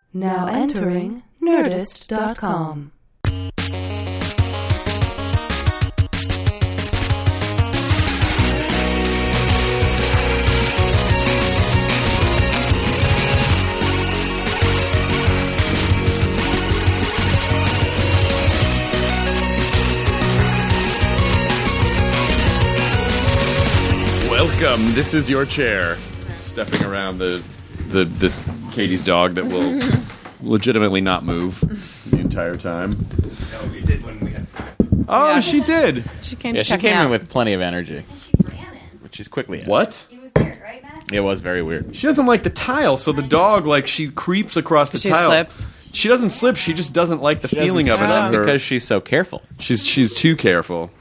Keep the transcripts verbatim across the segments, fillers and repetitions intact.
Now entering Nerdist dot com. Welcome. This is your chair. Stepping around the the this Katie's dog that will legitimately not move the entire time. No, we did when we had. Oh, Yeah. she did. She came Yeah, to she check me came out. in with plenty of energy, She ran it. which she's quickly at. What? It was weird, right, Matt? It was very weird. She doesn't like the tile, so the dog like she creeps across the She tile. slips. She doesn't slip. She just doesn't like the She feeling of doesn't it slip on her. because she's so careful. She's she's too careful.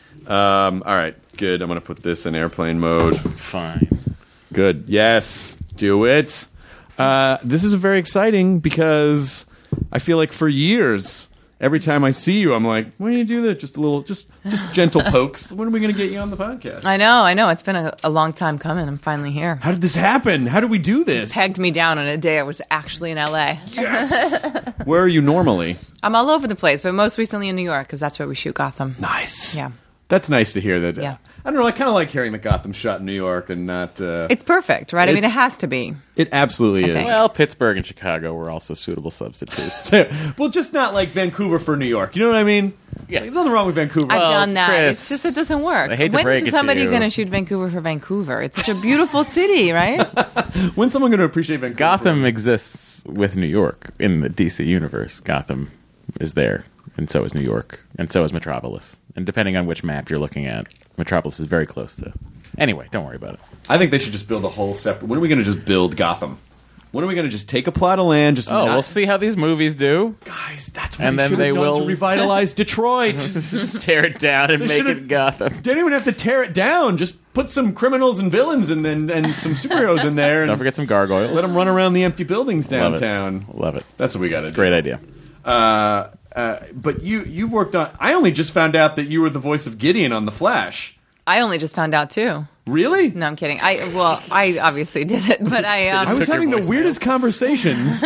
Um. All right. Good. I'm gonna put this in airplane mode. Fine. Good. Yes. Do it. Uh, this is very exciting because I feel like for years, every time I see you, I'm like, why do you do that? Just a little, just just gentle pokes. When are we going to get you on the podcast? I know, I know. It's been a, a long time coming. I'm finally here. How did this happen? How did we do this? Pegged me down on a day I was actually in L A. Where are you normally? I'm all over the place, but most recently in New York because that's where we shoot Gotham. Nice. Yeah. That's nice to hear that. Yeah. I don't know. I kind of like hearing that Gotham shot in New York and not. Uh, It's perfect, right? I mean, it It's- has to be. it absolutely I is. think. Well, Pittsburgh and Chicago were also suitable substitutes. Well, just not like Vancouver for New York. You know what I mean? Yeah. There's nothing wrong with Vancouver. I've Well, done that. Chris, it's just it doesn't work. I hate to when break it is to somebody you. going to shoot Vancouver for Vancouver? It's such a beautiful city, right? When's someone going to appreciate Vancouver? Gotham exists with New York in the D C universe. Gotham is there, and so is New York, and so is Metropolis. And depending on which map you're looking at, Metropolis is very close to. Anyway, don't worry about it. I think they should just build a whole separate. When are we going to just build Gotham? When are we going to just take a plot of land? Just Oh, not, we'll see how these movies do. guys. That's what And they then should they have done will- to revitalize Detroit. Just tear it down and They make should've- it Gotham. They don't even have to tear it down. Just put some criminals and villains and then and some superheroes in there, Don't and forget some gargoyles. let them run around the empty buildings Love it. downtown. Love it. That's what we got to do. Great idea. Uh, uh, but you you worked on. I only just found out that you were the voice of Gideon on The Flash. I only just found out too. Really? No, I'm kidding. I well, I obviously did it, but I um, I was took your having the voicemails. weirdest conversations.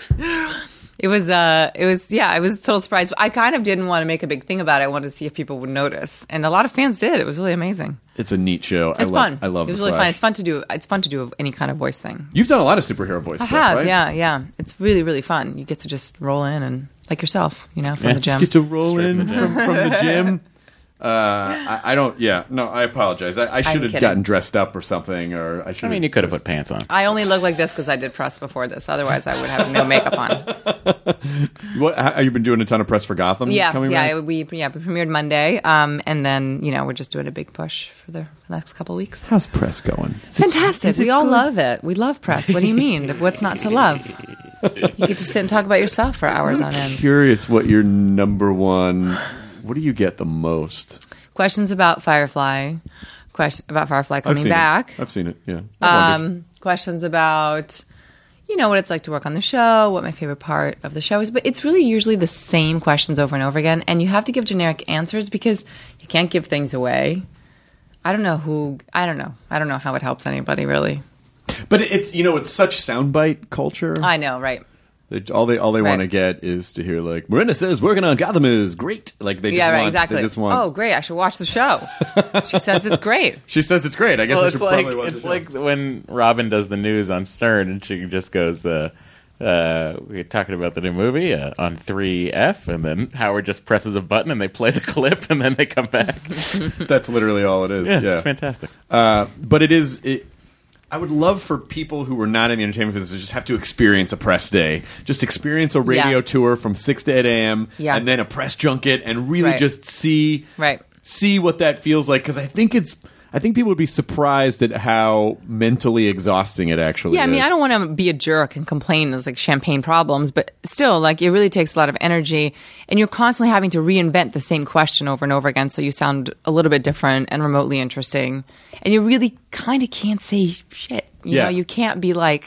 It was, uh, it was, yeah, I was a total surprise. I kind of didn't want to make a big thing about it. I wanted to see if people would notice, and a lot of fans did. It was really amazing. It's a neat show. It's I love, fun. I love. It was The really Flash. fun. It's fun to do. It's fun to do any kind of voice thing. You've done a lot of superhero voice I stuff, have, right? yeah, yeah. It's really, really fun. You get to just roll in and like yourself, you know, from Yeah, the just gym. Get to roll in from, from the gym. Uh, I, I don't. Yeah, no. I apologize. I, I should have kidding. gotten dressed up or something, or I should. I mean, you could have put pants on. I only look like this because I did press before this. Otherwise, I would have no makeup on. What? Have you been doing a ton of press for Gotham? Yeah, coming yeah. back? We yeah we premiered Monday, um, and then you know we're just doing a big push for the next couple weeks. How's press going? Is it- Fantastic. is it We all good? love it. We love press. What do you mean? What's not to love? You get to sit and talk about yourself for hours on end. Curious what your number one. What do you get the most? Questions about Firefly. Question about Firefly I've coming seen back. It. I've seen it. Yeah. I wondered. Um, questions about, you know, what it's like to work on the show, what my favorite part of the show is. But it's really usually the same questions over and over again. And you have to give generic answers because you can't give things away. I don't know who, I don't know. I don't know how it helps anybody, really. But it's you know it's such soundbite culture. I know, right? They, all they all they Right. want to get is to hear like Miranda says working on Gotham is great. Like they just yeah, right, want, exactly. They just want. Oh, great. I should watch the show. She says it's great. She says it's great. I guess Well, I it's should like probably watch it's the show. like when Robin does the news on Stern, and she just goes, uh, uh, "We're talking about the new movie uh, on three F," and then Howard just presses a button, and they play the clip, and then they come back. That's literally all it is. Yeah, Yeah, it's fantastic. Uh, but it is. It, I would love for people who were not in the entertainment business to just have to experience a press day. Just experience a radio Yeah. tour from six to eight a.m. Yeah. and then a press junket and really Right. just see Right. see what that feels like. Because I think it's I think people would be surprised at how mentally exhausting it actually Yeah, I is. mean, I don't want to be a jerk and complain there's like champagne problems, but still, like, it really takes a lot of energy, and you're constantly having to reinvent the same question over and over again, so you sound a little bit different and remotely interesting, and you really kind of can't say shit. You Yeah. know, you can't be like,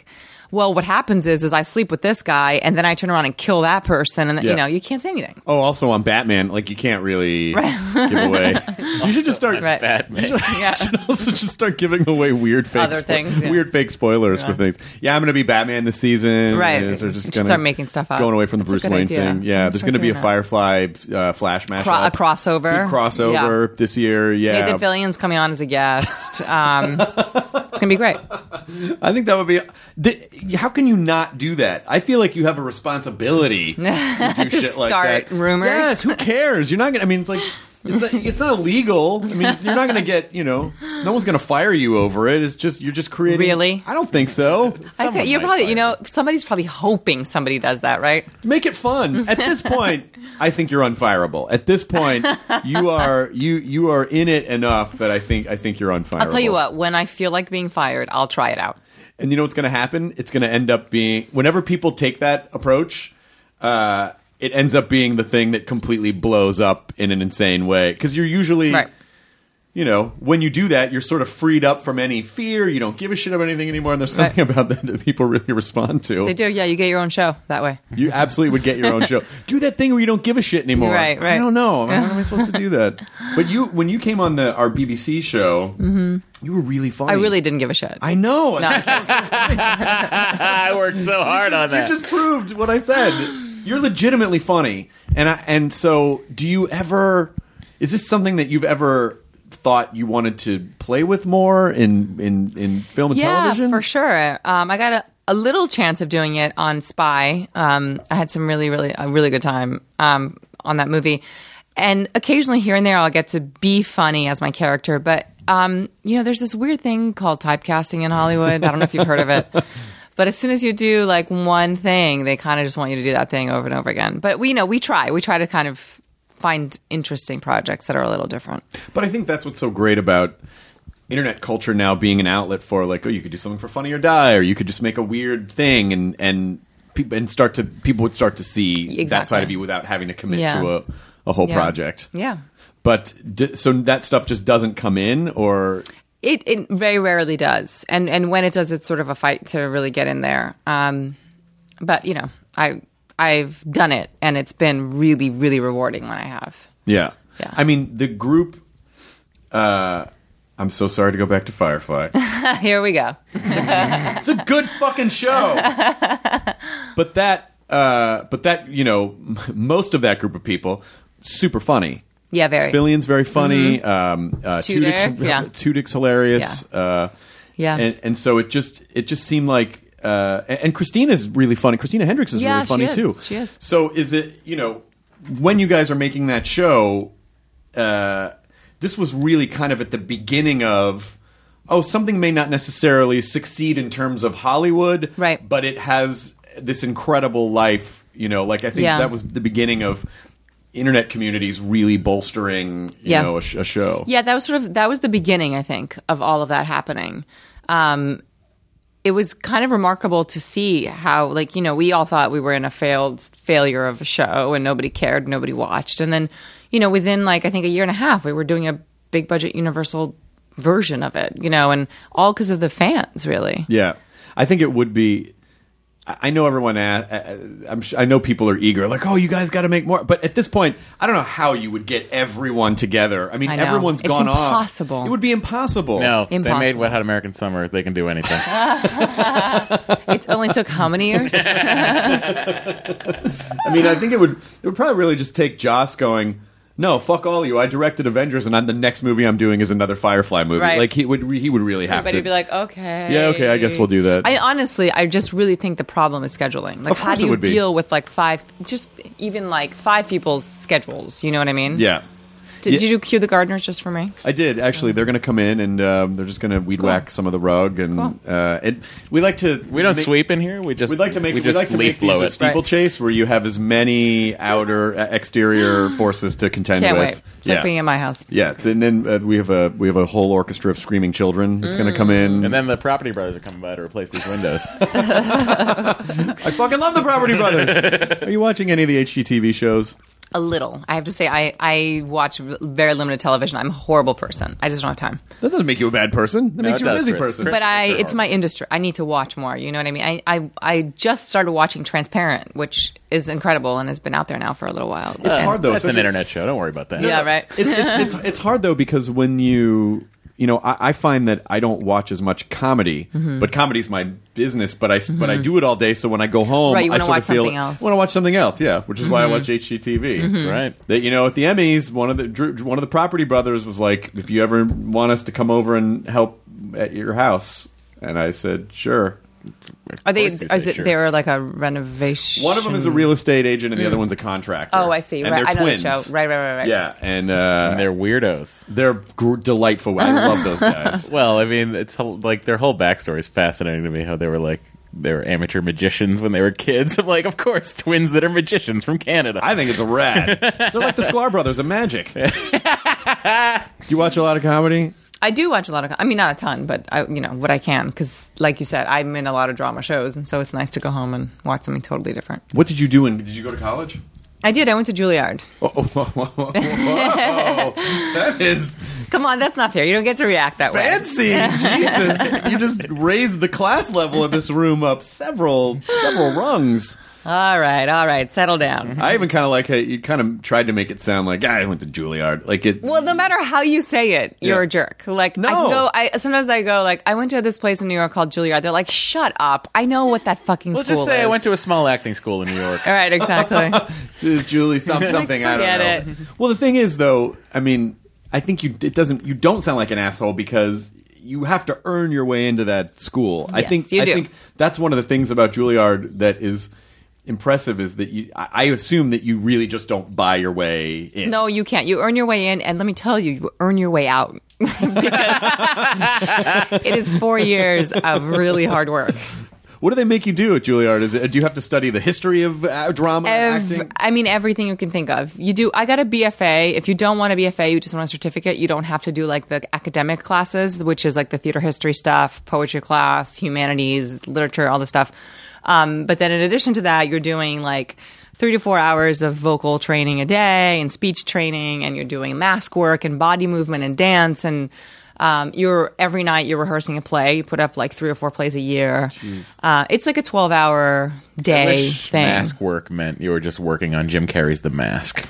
well, what happens is, is I sleep with this guy, and then I turn around and kill that person, and then, Yeah. you know, you can't say anything. Oh, also on Batman, like you can't really give away. You should just start. Right. Batman. Yeah. You should also just start giving away weird fake Other things, yeah. weird fake spoilers for things. Yeah, I'm going to be Batman this season. Right. They're just, Just gonna, start making stuff up. Going away from the That's a Bruce good Wayne idea. thing. Yeah, I'm there's gonna going to be a start Firefly uh, Flash mashup. Cro- a crossover. Big crossover Yeah. this year. Yeah, Nathan Fillion's coming on as a guest. Um, it's gonna be great. I think that would be. The, how can you not do that? I feel like you have a responsibility to do To shit like start that. rumors. Yes, who cares? You're not gonna. I mean, it's like. It's not, it's not illegal. I mean, it's, you're not going to get, you know, no one's going to fire you over it. It's just, you're just creating. Really? I don't think so. I Someone ca- you're might probably, fire you know, somebody's probably hoping somebody does that, right? Make it fun. At this point, I think you're unfireable. At this point, you are you you are in it enough that I think I think you're unfireable. I'll tell you what. When I feel like being fired, I'll try it out. And you know what's going to happen? It's going to end up being whenever people take that approach, uh, it ends up being the thing that completely blows up in an insane way. Because you're usually, Right. you know, when you do that, you're sort of freed up from any fear. You don't give a shit about anything anymore. And there's something Right. about that that people really respond to. They do, yeah. You get your own show that way. You absolutely would get your own show. Do that thing where you don't give a shit anymore. Right, right. I don't know. How am I supposed to do that? But you, when you came on the our B B C show, you were really funny. I really didn't give a shit. I know. No, I worked so hard on that. You just proved what I said. You're legitimately funny, and I, and so do you ever? Is this something that you've ever thought you wanted to play with more in in, in film and yeah, television? for sure. Um, I got a, a little chance of doing it on Spy. Um, I had some really, really, a really good time um, on that movie. And occasionally here and there, I'll get to be funny as my character. But, um, you know, there's this weird thing called typecasting in Hollywood. I don't know if you've heard of it. But as soon as you do like one thing, they kind of just want you to do that thing over and over again. But we you know we try. We try to kind of find interesting projects that are a little different. But I think that's what's so great about internet culture now being an outlet for like, oh, you could do something for Funny or Die, or you could just make a weird thing and and people and start to people would start to see that Exactly. side of you without having to commit Yeah. to a, a whole Yeah. project. Yeah. But d- so that stuff just doesn't come in, or It, it very rarely does, and and when it does, it's sort of a fight to really get in there. Um, but you know, I I've done it, and it's been really really rewarding when I have. yeah, Yeah. I mean, the group. Uh, I'm so sorry to go back to Firefly. Here we go. It's a good fucking show. But that, uh, but that, you know, m- most of that group of people, super funny. Yeah, very. Fillion's very funny. Um, uh, Tudyk, Tudyk's, yeah. Tudyk's hilarious. Uh, Yeah. and, and so it just it just seemed like, uh, and, and Christina's really funny. Christina Hendricks is Yeah, really funny she is. too. She is. So is it, you know, when you guys are making that show, uh, this was really kind of at the beginning of, oh, something may not necessarily succeed in terms of Hollywood, Right. but it has this incredible life, you know, like I think Yeah. that was the beginning of internet communities really bolstering, you Yeah. know, a, sh- a show. Yeah, that was sort of that was the beginning, I think, of all of that happening. Um, it was kind of remarkable to see how, like, you know, we all thought we were in a failed failure of a show and nobody cared, nobody watched, and then, you know, within like I think a year and a half, we were doing a big budget Universal version of it, you know, and all because of the fans, really. Yeah, I think it would be. I I know everyone. A- I'm. sh- I know people are eager, like, oh, you guys got to make more. But at this point, I don't know how you would get everyone together. I mean, I know. everyone's It's gone impossible. off. It would be impossible. No, they Impossible. made Wet Hot American Summer. They can do anything. It only took how many years? I mean, I think it would. It would probably really just take Joss going, no, fuck all you. I directed Avengers, and I'm, the next movie I'm doing is another Firefly movie. Right. Like he would. re- He would really have Everybody to would be like, okay. Yeah, okay, I guess we'll do that. I honestly, I just really think the problem is scheduling. Like, Of how course do it you would be. deal with like five, just even like five people's schedules? You know what I mean? yeah. Did, Yeah. did you cue the gardeners just for me? I did actually. They're going to come in and um, they're just going to weed whack some of the rug, and Cool. uh, it, we like to. We don't make- sweep in here. We just We'd like to make we we'd just like to leaf make blow these a it. steeplechase where you have as many outer uh, exterior forces to contend Can't with. wait. It's like yeah. being in my house. Yeah, it's, and then uh, we have a we have a whole orchestra of screaming children that's going to come in. And then the Property Brothers are coming by to replace these windows. I fucking love the Property Brothers. Are you watching any of the H G T V shows? A little. I have to say, I, I watch very limited television. I'm a horrible person. I just don't have time. That doesn't make you a bad person. That No, makes it you a does, busy Chris. person. Chris- But I, Chris- it's my industry. I need to watch more. You know what I mean? I, I, I just started watching Transparent, which is incredible and has been out there now for a little while. It's hard though. That's an especially- internet show. Don't worry about that. Yeah, right. It's, it's, it's, it's hard though because when you you know I, I find that I don't watch as much comedy, Mm-hmm. but comedy's my business. But I but I do it all day, so when I go home, Right, you I wanna sort watch of feel something else. I want to watch something else. Yeah, which is why I watch H G T V. Mm-hmm. That's right. That you know at the Emmys, one of the Drew, one of the Property Brothers was like, if you ever want us to come over and help at your house, and I said sure. Are they? course you Is say it? sure. They're like a renovation. One of them is a real estate agent, and the other one's a contractor. Oh, I see. And Right, they're I know twins. the show. Right, right, right, right. Yeah, and, uh, And they're weirdos. they're gr- delightful. I love those guys. Well, I mean, it's whole- like their whole backstory is fascinating to me. How they were like they were amateur magicians when they were kids. I'm like, of course, twins that are magicians from Canada. I think it's a rad. They're like the Sklar brothers of magic. Do you watch a lot of comedy? I do watch a lot of. I mean, not a ton, but I, you know what I can because, like you said, I'm in a lot of drama shows, and so it's nice to go home and watch something totally different. What did you do? In, did you go to college? I did. I went to Juilliard. Oh, whoa, whoa, whoa, whoa. That is Come on, that's not fair. You don't get to react that way. fancy. Jesus, you just raised the class level of this room up several several rungs. All right, all right, settle down. I even kind of like how you kind of tried to make it sound like "Ah, I went to Juilliard. Like it. Well, no matter how you say it, you're Yeah. a jerk. Like No. I can go. I sometimes I go like I went to this place in New York called Juilliard. They're like, shut up. I know what that fucking Let's school just say is. I went to a small acting school in New York. All right, exactly. Julie, some, something I don't Forget know. it. Well, the thing is, though, I mean, I think you it doesn't you don't sound like an asshole because you have to earn your way into that school. I Yes, think you I do. think that's one of the things about Juilliard that is impressive is that you. I I assume that you really just don't buy your way in. No, you can't. You earn your way in, and let me tell you, you earn your way out because it is four years of really hard work. What do they make you do at Juilliard? Is it do you have to study the history of uh, drama and Ev- acting? I mean, everything you can think of. You do. I got a B F A. If you don't want a B F A, you just want a certificate. You don't have to do like the academic classes, which is like the theater history stuff, poetry class, humanities, literature, all the stuff. Um, but then in addition to that, you're doing like three to four hours of vocal training a day and speech training, and you're doing mask work and body movement and dance and. Um, you're every night you're rehearsing a play. You put up like three or four plays a year. Uh, it's like a twelve hour I day wish thing. mask work meant you were just working on Jim Carrey's The Mask.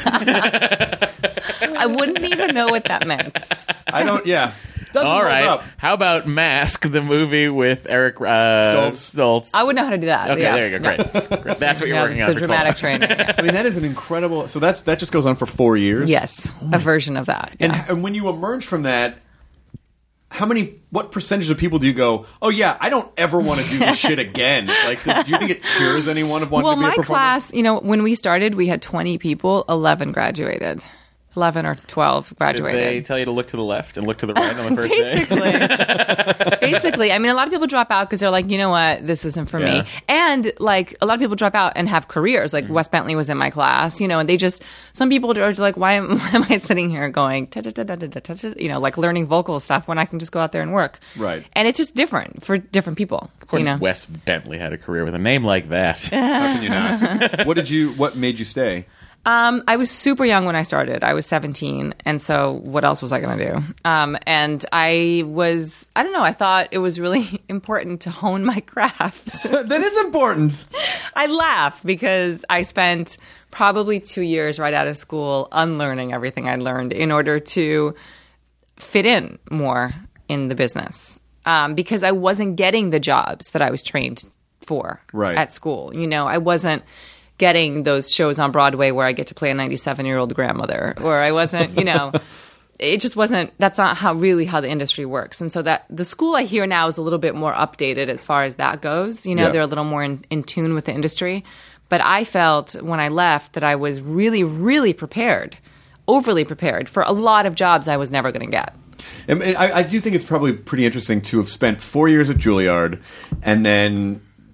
I wouldn't even know what that meant. I don't. Yeah. Doesn't All hold right. up. How about Mask, the movie with Eric uh, Stoltz. Stoltz? I would know how to do that. Okay, yeah. there you go. Great. Great. That's what you're Yeah, working on the for dramatic twelve hours. training. yeah. I mean, that is an incredible. So that's that just goes on for four years. Yes, a version of that. And, yeah. and when you emerge from that, how many, what percentage of people do you go, oh yeah, I don't ever want to do this shit again? Like, does, do you think it cures anyone of wanting Well, to be a my performer? class, you know, when we started, we had twenty people. Eleven graduated. Eleven or twelve Did graduated. they tell you to look to the left and look to the right on the first day? Basically, basically, I mean, a lot of people drop out because they're like, you know what, this isn't for Yeah. me. And like, a lot of people drop out and have careers. Like Wes Bentley was in my class, you know, and they just some people are just like, why am, why am I sitting here going, ta-ta-ta-ta-ta-ta-ta, you know, like learning vocal stuff when I can just go out there and work. Right. And it's just different for different people. Of course, you know? Wes Bentley had a career with a name like that. How can you not? What did you? What made you stay? Um, I was super young when I started. I was seventeen, and so what else was I going to do? Um, and I was, I don't know, I thought it was really important to hone my craft. That is important. I laugh because I spent probably two years right out of school unlearning everything I learned in order to fit in more in the business. Um, because I wasn't getting the jobs that I was trained for Right. at school. You know, I wasn't getting those shows on Broadway where I get to play a ninety-seven-year-old grandmother, or I wasn't, you know, it just wasn't, that's not how really how the industry works. And so that the school I hear now is a little bit more updated as far as that goes. You know, Yeah. they're a little more in, in tune with the industry. But I felt when I left that I was really, really prepared, overly prepared for a lot of jobs I was never going to get. And and I, I do think it's probably pretty interesting to have spent four years at Juilliard and then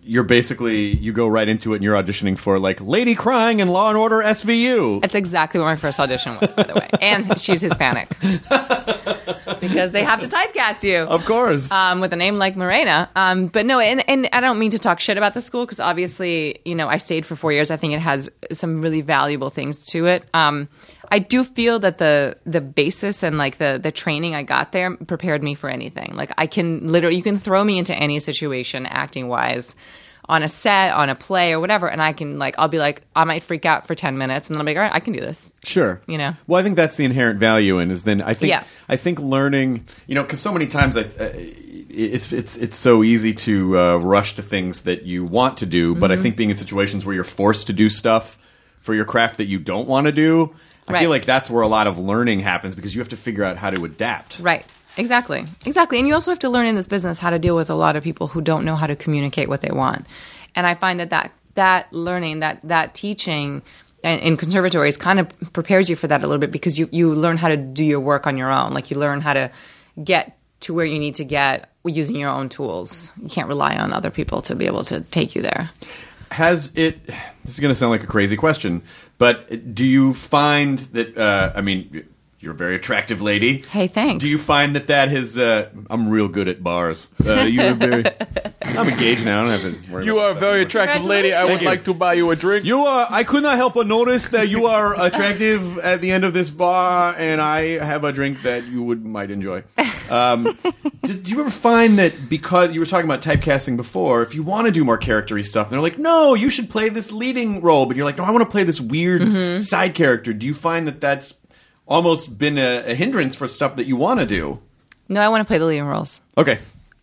you're basically you go right into it and you're auditioning for like lady crying in Law and Order S V U. That's exactly what my first audition was, by the way. And she's Hispanic. Because they have to typecast you. Of course. Um, with a name like Morena. Um, but no, and, and I don't mean to talk shit about the school because obviously, you know, I stayed for four years. I think it has some really valuable things to it. Um, I do feel that the the basis and like the the training I got there prepared me for anything. Like I can literally, you can throw me into any situation acting wise. On a set, on a play, or whatever, and I can like, I'll be like, I might freak out for ten minutes, and then I'll be like, all right, I can do this. Sure. You know? Well, I think that's the inherent value in is then I think Yeah. I think learning, you know, because so many times I, uh, it's it's it's so easy to uh, rush to things that you want to do, but Mm-hmm. I think being in situations where you're forced to do stuff for your craft that you don't want to do, I Right. feel like that's where a lot of learning happens because you have to figure out how to adapt. Right. Exactly. Exactly. And you also have to learn in this business how to deal with a lot of people who don't know how to communicate what they want. And I find that that, that learning, that, that teaching in, in conservatories kind of prepares you for that a little bit because you, you learn how to do your work on your own. Like you learn how to get to where you need to get using your own tools. You can't rely on other people to be able to take you there. Has it, this is going to sound like a crazy question, but do you find that, uh, I mean, you're a very attractive lady. Hey, thanks. Do you find that that has, uh, I'm real good at bars. Uh, you're very, I'm engaged now. I don't have to worry You about are a that very anymore. attractive lady. I would Thank you. like to buy you a drink. You are, I could not help but notice that you are attractive at the end of this bar, and I have a drink that you would might enjoy. Um, does, do you ever find that because you were talking about typecasting before, if you want to do more character-y stuff, they're like, no, you should play this leading role, but you're like, no, I want to play this weird Mm-hmm. side character. Do you find that that's almost been a, a hindrance for stuff that you want to do? No, I want to play the leading roles. Okay.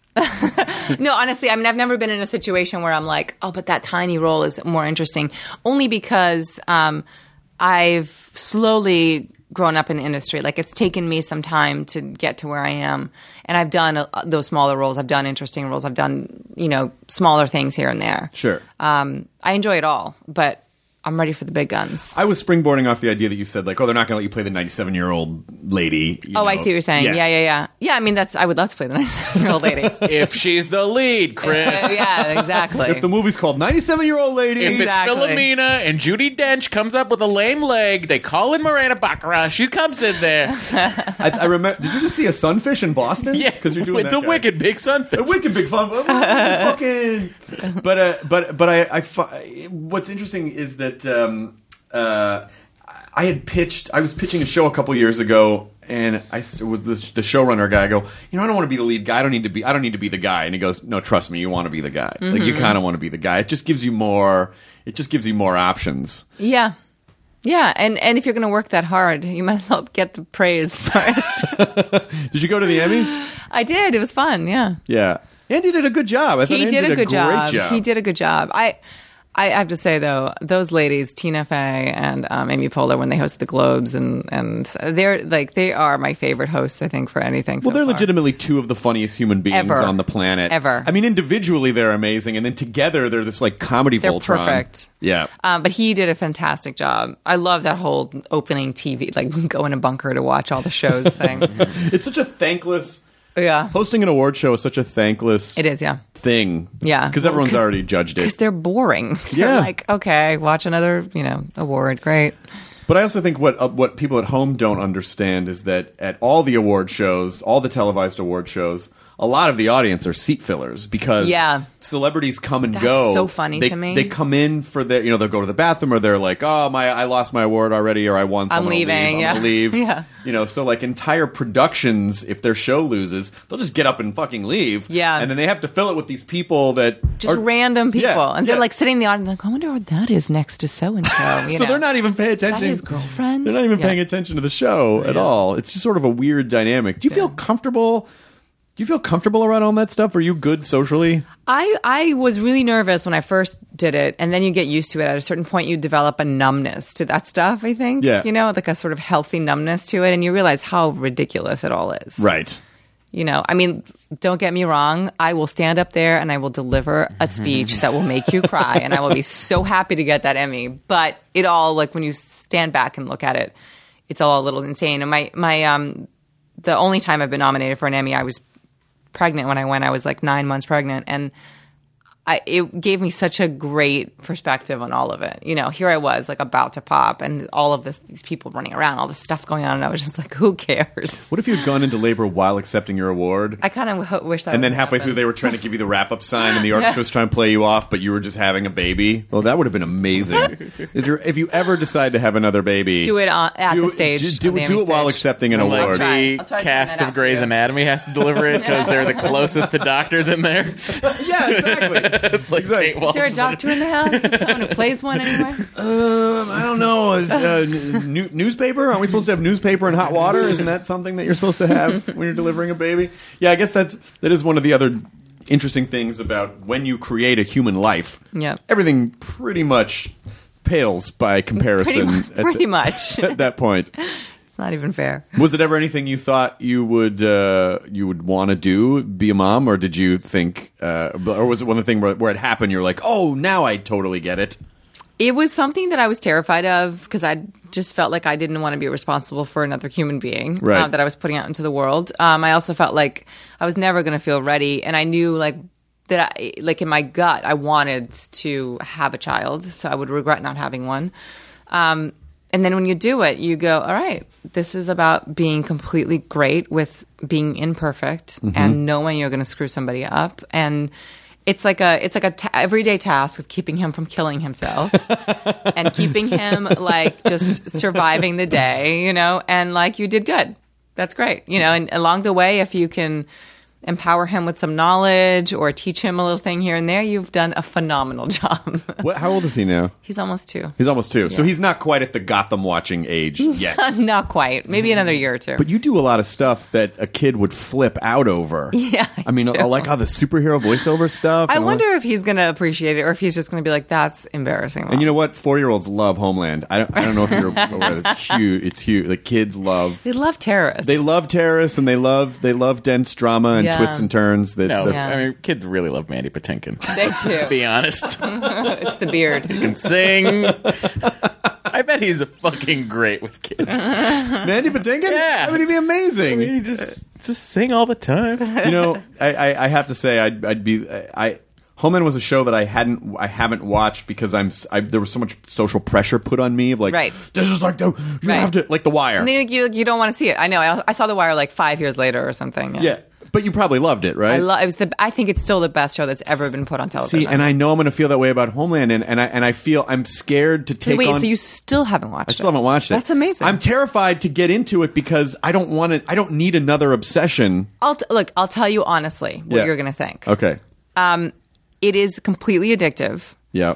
No, honestly, I mean, I've never been in a situation where I'm like, oh, but that tiny role is more interesting. Only because um, I've slowly grown up in the industry. Like, it's taken me some time to get to where I am. And I've done uh, those smaller roles. I've done interesting roles. I've done, you know, smaller things here and there. Sure. Um, I enjoy it all, but I'm ready for the big guns. I was springboarding off the idea that you said, like, oh, they're not going to let you play the ninety-seven-year-old lady. you Oh, I know. see what you're saying. Yeah, yeah, yeah. Yeah, I mean, that's. I would love to play the ninety-seven-year-old lady. If she's the lead, Chris. Yeah, exactly. If the movie's called ninety-seven-Year-Old Lady, If Exactly. it's Philomena and Judi Dench comes up with a lame leg, they call in Morena Baccarat. She comes in there. I, I remember. Did you just see a sunfish in Boston? Yeah, because you're doing with that the guy. wicked big sunfish. a wicked big fun. fucking. But uh, but but I, I fi- what's interesting is that um, uh, I had pitched. I was pitching a show a couple years ago. And I s- was the, the showrunner guy. I go, you know, I don't want to be the lead guy. I don't need to be. I don't need to be the guy. And he goes, no, trust me, you want to be the guy. Like you kind of want to be the guy. It just gives you more. It just gives you more options. Yeah. Yeah, and, and if you're going to work that hard, you might as well get the praise for it. Did you go to the Emmys? I did. It was fun, yeah. Yeah, Andy did a good job. I thought He Andy did a good great job. job. He did a good job. I I have to say, though, those ladies, Tina Fey and um, Amy Poehler, when they hosted the Globes, and, and they're like they are my favorite hosts, I think, for anything. Well, so they're far. legitimately two of the funniest human beings Ever. on the planet. Ever. I mean, individually they're amazing, and then together they're this like comedy They're Voltron. perfect. Yeah. Um, but he did a fantastic job. I love that whole opening T V, like go in a bunker to watch all the shows thing. It's such a thankless. Yeah, Hosting an award show is such a thankless it is. Yeah. thing. Yeah. Because everyone's 'Cause- already judged Because it. they're boring. They're Yeah. like, okay, watch another, you know, award. Great. But I also think what uh, what people at home don't understand is that at all the award shows, all the televised award shows, a lot of the audience are seat fillers because Yeah. celebrities come and That's go. so funny they, to me. They come in for their, you know, they'll go to the bathroom or they're like, oh, my, I lost my award already or I won. I'm someone will leaving, Leave. I'm yeah. gonna leave. Yeah. You know, so like entire productions, if their show loses, they'll just get up and fucking leave. Yeah. And then they have to fill it with these people that Just are- random people. Yeah, and they're yeah. like sitting in the audience like, I wonder what that is next to so-and-so. You So know? they're not even paying Is that attention. his girlfriend? They're not even Yeah. paying attention to the show at all. It's just sort of a weird dynamic. Do you feel comfortable? Do you feel comfortable around all that stuff? Are you good socially? I, I was really nervous when I first did it, and then you get used to it. At a certain point, you develop a numbness to that stuff, I think. Yeah. You know, like a sort of healthy numbness to it, and you realize how ridiculous it all is. Right. You know, I mean, don't get me wrong. I will stand up there and I will deliver a speech that will make you cry, and I will be so happy to get that Emmy. But it all, like, when you stand back and look at it, it's all a little insane. And my, my, um, the only time I've been nominated for an Emmy, I was pregnant when I went. I was like nine months pregnant, and I, it gave me such a great perspective on all of it. You know, here I was like about to pop, and all of this, these people running around, all this stuff going on, and I was just like, who cares? What if you had gone into labor while accepting your award? I kind of w- wish that. And then would halfway happen. through, they were trying to give you the wrap-up sign, and the orchestra was trying to play you off, but you were just having a baby. Well, that would have been amazing. if, you're, if you ever decide to have another baby, do it on, at do, the stage. Just do, on the do Emmy it while stage. accepting an Like award. try. the I'll try to cast turn that of Grey's after you. Anatomy has to deliver it because they're the closest to doctors in there. Yeah, exactly. It's like Exactly. Kate Walsh. Is there a doctor in the house? Is there someone who plays one anyway? Um, I don't know. Is, uh, n- new- newspaper? Aren't we supposed to have newspaper and hot water? Isn't that something that you're supposed to have when you're delivering a baby? Yeah, I guess that's that is one of the other interesting things about when you create a human life. Yeah. Everything pretty much pales by comparison. Pretty, mu- at pretty the- much. at that point. It's not even fair. Was it ever anything you thought you would uh, you would want to do, be a mom, or did you think, uh, or was it one of the things where, where it happened? You're like, oh, now I totally get it. It was something that I was terrified of because I just felt like I didn't want to be responsible for another human being Right. uh, that I was putting out into the world. Um, I also felt like I was never going to feel ready, and I knew like that, I, like in my gut, I wanted to have a child, so I would regret not having one. Um, and then when you do it, you go, all right, this is about being completely great with being imperfect and knowing you're going to screw somebody up. And it's like a it's like a ta- everyday task of keeping him from killing himself and keeping him like just surviving the day, you know, and like you did good. That's great. You know, and along the way, if you can empower him with some knowledge or teach him a little thing here and there, you've done a phenomenal job. What? How old is he now? He's almost two. He's almost two, so he's not quite at the Gotham watching age yet. Not quite. Maybe another year or two. But you do a lot of stuff that a kid would flip out over. Yeah, I I mean, do. I like all the superhero voiceover stuff. I and all wonder that. if he's going to appreciate it or if he's just going to be like, that's embarrassing. Mom. And you know what? Four-year-olds love Homeland. I don't. I don't know if you're aware. It's huge. It's huge. The kids love. They love terrorists. They love terrorists, and they love they love dense drama and Yeah. twists and turns. That's No, the- Yeah. I mean, kids really love Mandy Patinkin. They To do. be honest, It's the beard. can sing. I bet he's a fucking great with kids. Mandy Patinkin. Yeah. That would be I amazing. mean, you just just sing all the time. You know, I, I, I have to say, I'd, I'd be I. Homeland was a show that I hadn't, I haven't watched because I'm, I, there was so much social pressure put on me of like, Right. this is like the, you Right. have to, like The Wire. And then you, you don't want to see it. I know. I, I saw The Wire like five years later or something. Yeah, but you probably loved it, right? I love. It was the. I think it's still the best show that's ever been put on television. See, and I know I'm going to feel that way about Homeland, and, and I and I feel I'm scared to take Wait, on. so you still haven't watched I it? still haven't watched it. That's amazing. I'm terrified to get into it because I don't want to. I don't need another obsession. I'll t- look. I'll tell you honestly what Yeah. you're going to think. Okay. Um, it is completely addictive. Yeah.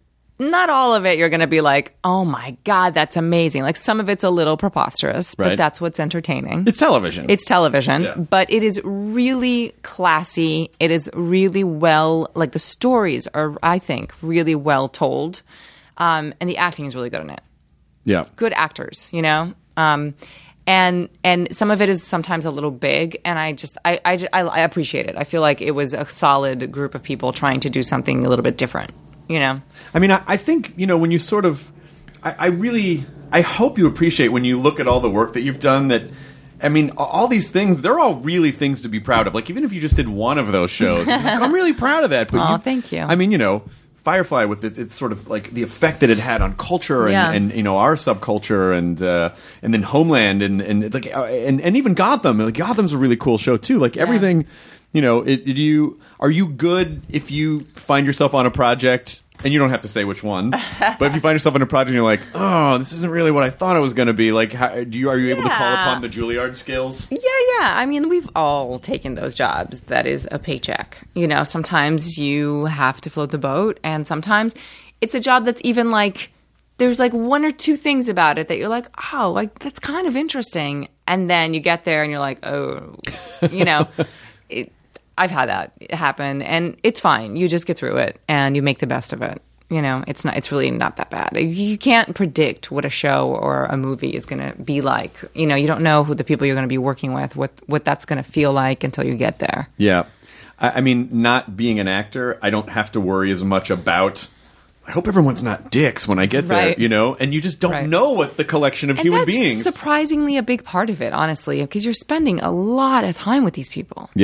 Not all of it you're going to be like, oh my God, that's amazing. Like some of it's a little preposterous, Right. but that's what's entertaining. It's television. It's television, Yeah. but it is really classy. It is really well, like the stories are, I think, really well told. Um, and the acting is really good in it. yeah. Good actors, you know? Um, and and some of it is sometimes a little big, and I just I, I, ju- I, I appreciate it. I feel like it was a solid group of people trying to do something a little bit different, you know? I mean, I, I think, you know, when you sort of, I, I really, I hope you appreciate when you look at all the work that you've done that, I mean, all these things, they're all really things to be proud of. Like, even if you just did one of those shows, I'm, like, I'm really proud of that. But Aw, you- thank you. I mean, you know, Firefly with it, it's sort of like the effect that it had on culture and, Yeah. and you know, our subculture and uh, and then Homeland and and it's like uh, and and even Gotham. Like Gotham's a really cool show too. Like everything, you know, it, it you are you good if you find yourself on a project. And you don't have to say which one, but if you find yourself in a project and you're like, "Oh, this isn't really what I thought it was going to be," like, how, do you are you able to call Yeah. upon the Juilliard skills? Yeah, yeah. I mean, we've all taken those jobs. That is a paycheck. You know, sometimes you have to float the boat, and sometimes it's a job that's even like there's like one or two things about it that you're like, oh, like that's kind of interesting, and then you get there and you're like, oh, you know, it, I've had that happen, and it's fine. You just get through it, and you make the best of it. You know, it's not. It's really not that bad. You can't predict what a show or a movie is going to be like. You know, you don't know who the people you're going to be working with, what what that's going to feel like until you get there. Yeah, I, I mean, not being an actor, I don't have to worry as much about. I hope everyone's not dicks when I get there, Right. you know. And you just don't Right. know what the collection of And human that's beings. surprisingly a big part of it, honestly, because you're spending a lot of time with these people. yeah,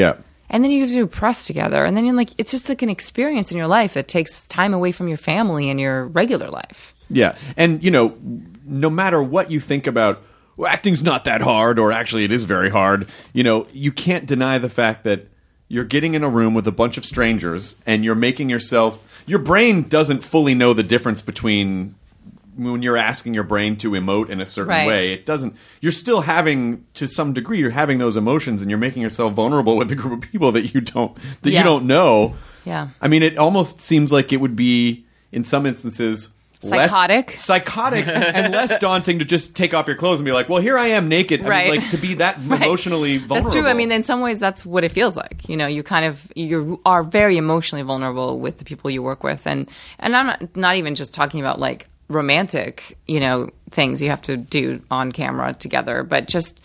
And then you have to do press together. And then you're like, it's just like an experience in your life that takes time away from your family and your regular life. Yeah. And, you know, no matter what you think about, well, acting's not that hard, or actually it is very hard, you know, you can't deny the fact that you're getting in a room with a bunch of strangers and you're making yourself, your brain doesn't fully know the difference between when you're asking your brain to emote in a certain Right. way. It doesn't, you're still having, to some degree, you're having those emotions and you're making yourself vulnerable with a group of people that you don't, that Yeah. you don't know. Yeah. I mean, it almost seems like it would be, in some instances, Psychotic. less, psychotic and less daunting to just take off your clothes and be like, well, here I am naked. I mean, Right. like, to be that Right. emotionally vulnerable. That's true. I mean, in some ways, that's what it feels like. You know, you kind of you are very emotionally vulnerable with the people you work with, and and I'm not, not even just talking about like romantic, you know, things you have to do on camera together, but just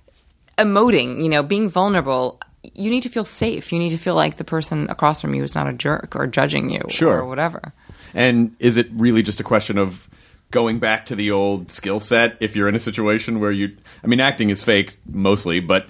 emoting. You know, being vulnerable. You need to feel safe. You need to feel like the person across from you is not a jerk or judging you Sure. or whatever. And is it really just a question of going back to the old skill set if you're in a situation where you, I mean, acting is fake mostly, but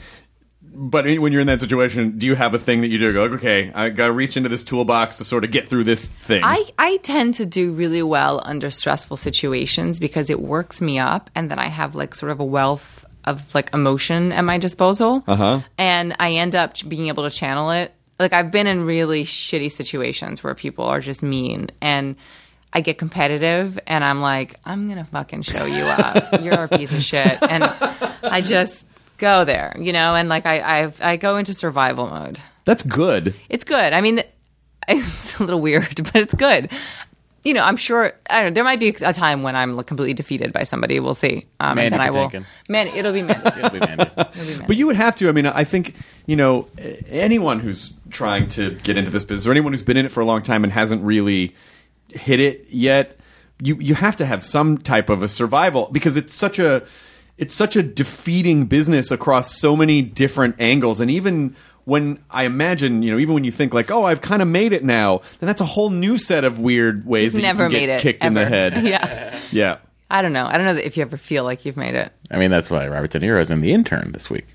but when you're in that situation, do you have a thing that you do? Go, like, okay, I got to reach into this toolbox to sort of get through this thing. I, I tend to do really well under stressful situations because it works me up, and then I have like sort of a wealth of like emotion at my disposal. Uh-huh. And I end up ch- being able to channel it. Like I've been in really shitty situations where people are just mean, and I get competitive, and I'm like, I'm gonna fucking show you up. You're a piece of shit, and I just go there, you know. And like I I've, I go into survival mode. That's good. It's good. I mean, it's a little weird, but it's good. You know, I'm sure. I don't know. There might be a time when I'm like, completely defeated by somebody. We'll see. Um, Mandy and then I will. Patinkin. Man, it'll be Mandy. It'll be Mandy. It'll be Mandy. But you would have to. I mean, I think, you know, anyone who's trying to get into this business, or anyone who's been in it for a long time and hasn't really hit it yet, you you have to have some type of a survival, because it's such a it's such a defeating business across so many different angles. And even when I imagine, you know, even when you think like, oh, I've kind of made it now, then that's a whole new set of weird ways that Never you can made get it, kicked in the ever. head. Yeah. Yeah. I don't know. I don't know if you ever feel like you've made it. I mean, that's why Robert De Niro is in The Intern this week.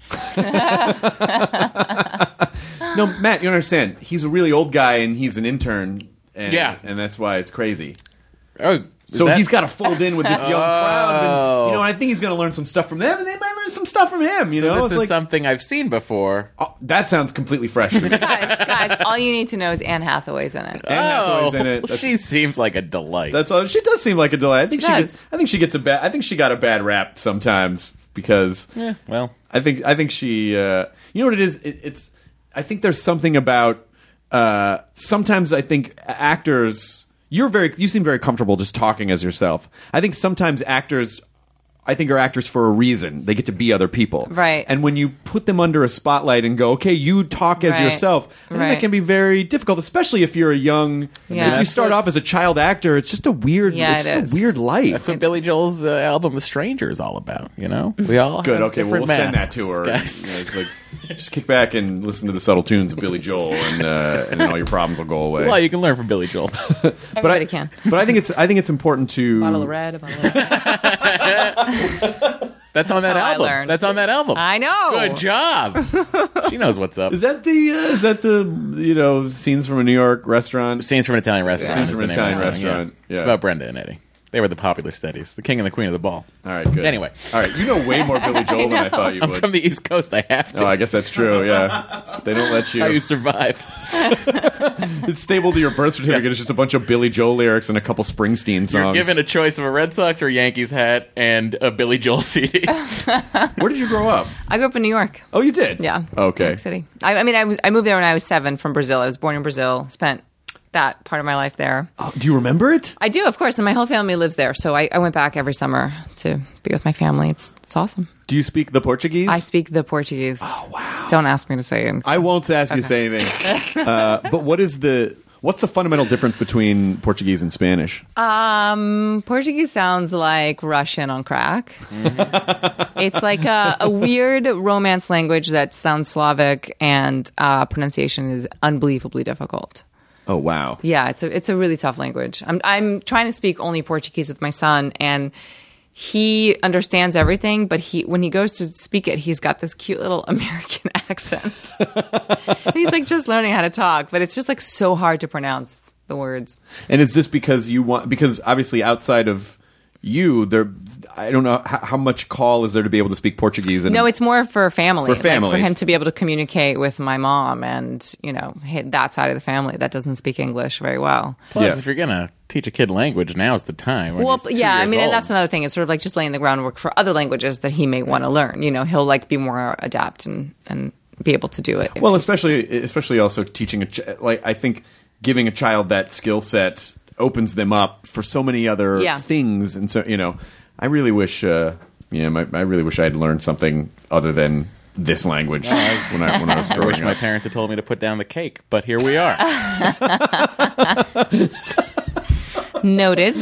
No, Matt, you don't understand. He's a really old guy and he's an intern. And, Yeah. And that's why it's crazy. Oh, is So that- he's got to fold in with this young crowd. And, Oh. you know, I think he's going to learn some stuff from them, and they might learn some stuff from him. You So know, this It's is like, something I've seen before. oh, that sounds completely fresh to me. Guys, guys, all you need to know is Anne Hathaway's in it. Anne Hathaway's in it. Oh, That's- she seems like a delight. That's all. She does seem like a delight. I think She she. does. Gets, I think she gets a bad. I think she got a bad rap sometimes because. Yeah, well, I think. I think she. Uh, you know what it is? It, it's. I think there's something about. Uh, sometimes I think actors. You're very. You seem very comfortable just talking as yourself. I think sometimes actors. I think are actors for a reason. They get to be other people, Right. And when you put them under a spotlight and go, "Okay, you talk as Right. yourself," I think that Right. can be very difficult, especially if you're a young. Yeah. If you That's start off as a child actor, it's just a weird. Yeah, it's it just is. a weird life. that's what Billy Joel's uh, album "The Stranger" is all about. You know, we all Good. have Okay, well, different we'll send that masks, to her. guys. You know, it's like, just kick back and listen to the subtle tunes of Billy Joel, and uh, and then all your problems will go away. Well, you can learn from Billy Joel. Everybody I, can. But I think it's I think it's important to Bottle of red, a bottle of red. That's on that how I album. learned. That's on that album. I know. Good job. She knows what's up. Is that the uh, is that the you know scenes from a New York restaurant? Scenes from an Italian Restaurant. Scenes is from the an name of Italian the song, Restaurant, Yeah. It's yeah. about Brenda and Eddie. They were the popular studies. The king and the queen of the ball. All right, good. Anyway. all right, you know way more Billy Joel than I thought you I'm would. from the East Coast. I have to. Oh, I guess that's true. Yeah, they don't let How you you. survive. It's stable to your birth certificate. It's just a bunch of Billy Joel lyrics and a couple Springsteen songs. You're given a choice of a Red Sox or Yankees hat and a Billy Joel C D. Where did you grow up? I grew up in New York. Oh, you did. Yeah. Okay. New York City. I, I mean, I, was, I moved there when I was seven from Brazil. I was born in Brazil. Spent that part of my life there. Oh, do you remember it? I do, of course, and my whole family lives there. So I, I went back every summer to be with my family. It's it's awesome. Do you speak the Portuguese? I speak the Portuguese. Oh wow! Don't ask me to say it. I won't ask you to say anything. uh, but what is the what's the fundamental difference between Portuguese and Spanish? Um, Portuguese sounds like Russian on crack. It's like a, a weird romance language that sounds Slavic, and uh, pronunciation is unbelievably difficult. Oh wow! Yeah, it's a it's a really tough language. I'm I'm trying to speak only Portuguese with my son, and he understands everything, but he when he goes to speak it, he's got this cute little American accent. And he's like just learning how to talk, but it's just like so hard to pronounce the words. And is this because you want? Because obviously, outside of you, there, I don't know how, how much call is there to be able to speak Portuguese. And No, it's more for family. For family. Like for him to be able to communicate with my mom and, you know, hit that side of the family that doesn't speak English very well. Plus, Yeah. if you're gonna teach a kid language, now's the time. when Well, he's two yeah, I years mean, and old. that's another thing. It's sort of like just laying the groundwork for other languages that he may want to learn. You know, he'll like be more adept and, and be able to do it. if well, he's- especially especially also teaching a ch- like I think giving a child that skill set opens them up for so many other Yeah. things, and so you know, I really wish, uh, you know, my, I really wish I had learned something other than this language when I when I was I growing wish my up. parents had told me to put down the cake, but here we are. Noted.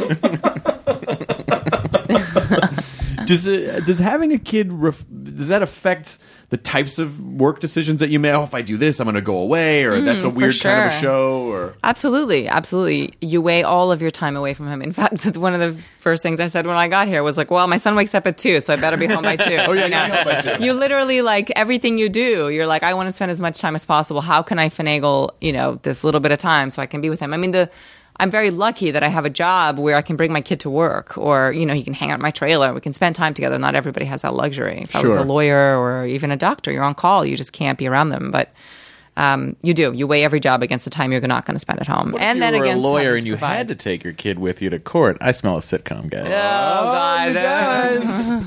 Does it, does having a kid ref, does that affect the types of work decisions that you make? Oh, if I do this, I'm going to go away, or that's a Mm, for weird kind of a sure. show, or Absolutely, absolutely. You weigh all of your time away from him. In fact, one of the first things I said when I got here was like, well, my son wakes up at two, so I better be home by two. oh yeah, You know? yeah, yeah, yeah. You literally, like, everything you do, you're like, I want to spend as much time as possible. How can I finagle, you know, this little bit of time so I can be with him? I mean, the I'm very lucky that I have a job where I can bring my kid to work, or, you know, he can hang out in my trailer. We can spend time together. Not everybody has that luxury. If I was Sure. a lawyer or even a doctor, you're on call. You just can't be around them. But um, you do. You weigh every job against the time you're not going to spend at home. What and if then you were a against lawyer having and you provide. had to take your kid with you to court. I smell a sitcom, guys. Oh, God. guys.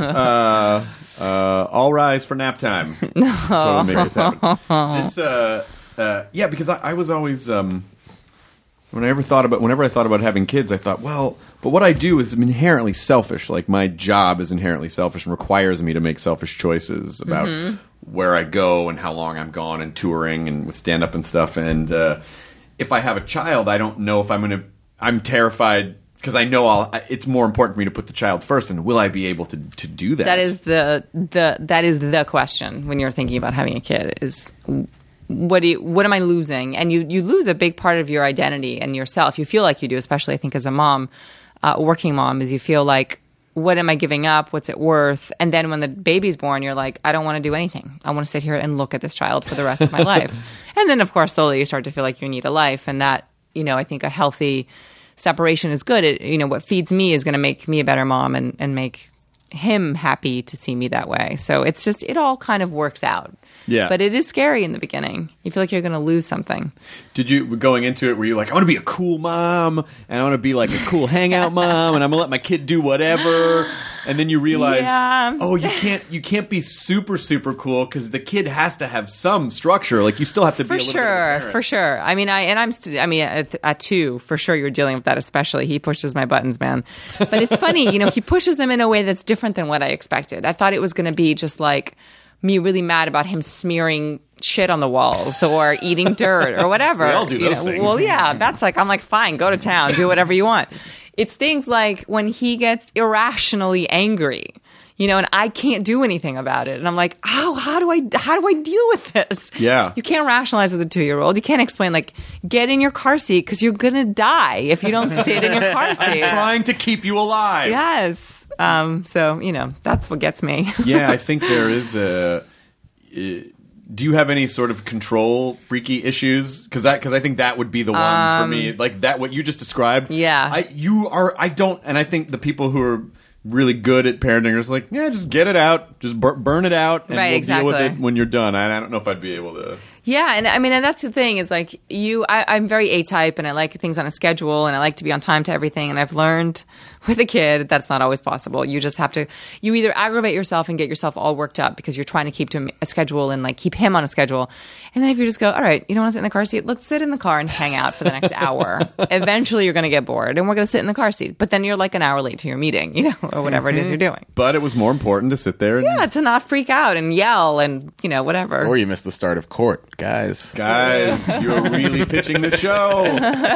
uh, uh, all rise for nap time. No. Totally make this happen. This, uh, uh, yeah, because I, I was always, um, when I ever thought about, whenever I thought about having kids, I thought, well, but what I do is inherently selfish. Like my job is inherently selfish and requires me to make selfish choices about Mm-hmm. where I go and how long I'm gone and touring and with stand up and stuff. And uh, if I have a child, I don't know if I'm going to. I'm terrified. Because I know I'll, it's more important for me to put the child first, and will I be able to, to do that? That is the the that is the question when you're thinking about having a kid is what do you, what am I losing? And you you lose a big part of your identity and yourself. You feel like you do, especially I think as a mom, uh, working mom, is you feel like what am I giving up? What's it worth? And then when the baby's born, you're like, I don't want to do anything. I want to sit here and look at this child for the rest of my life. And then of course slowly you start to feel like you need a life, and that, you know, I think a healthy separation is good. It, you know, what feeds me is going to make me a better mom and, and make him happy to see me that way. So it's just, it all kind of works out. Yeah. But it is scary in the beginning. You feel like you're going to lose something. Did you, going into it, were you like, I want to be a cool mom, and I want to be like a cool hangout mom, and I'm going to let my kid do whatever, and then you realize, Yeah. oh, you can't, you can't be super, super cool, because the kid has to have some structure. Like, you still have to be For a little bit of a sure, parent. for sure. I mean, I and I'm. St- I mean, at, at two, for sure, you're dealing with that. Especially, he pushes my buttons, man. But it's funny, you know, he pushes them in a way that's different than what I expected. I thought it was going to be just like me really mad about him smearing shit on the walls or eating dirt or whatever. We all do you those know. things. Well, yeah, that's like I'm like fine, go to town, do whatever you want. It's things like when he gets irrationally angry. You know, and I can't do anything about it. And I'm like, how how do I how do I deal with this? Yeah. You can't rationalize with a two-year-old. You can't explain, like, get in your car seat because you're going to die if you don't sit in your car seat. Trying to keep you alive. Yes. Um, so, you know, that's what gets me. Yeah, I think there is a. Uh, do you have any sort of control freaky issues? Because that, because I think that would be the one for me. Like that, what you just described. Yeah. I you are. I don't, and I think the people who are really good at parenting are just like, yeah, just get it out, just bur- burn it out, and Right, we'll deal with exactly. it when you're done. I, I don't know if I'd be able to. Yeah, and I mean, and that's the thing is like you. I, I'm very A-type, and I like things on a schedule, and I like to be on time to everything. And I've learned with a kid that's not always possible. You just have to. You either aggravate yourself and get yourself all worked up because you're trying to keep to a schedule and like keep him on a schedule, and then if you just go, all right, you don't want to sit in the car seat, let's sit in the car and hang out for the next hour. Eventually, you're going to get bored, and we're going to sit in the car seat. But then you're like an hour late to your meeting, you know, or whatever it is you're doing. But it was more important to sit there and Yeah, to not freak out and yell and you know whatever. Or you missed the start of court, guys. guys, you're really pitching the show.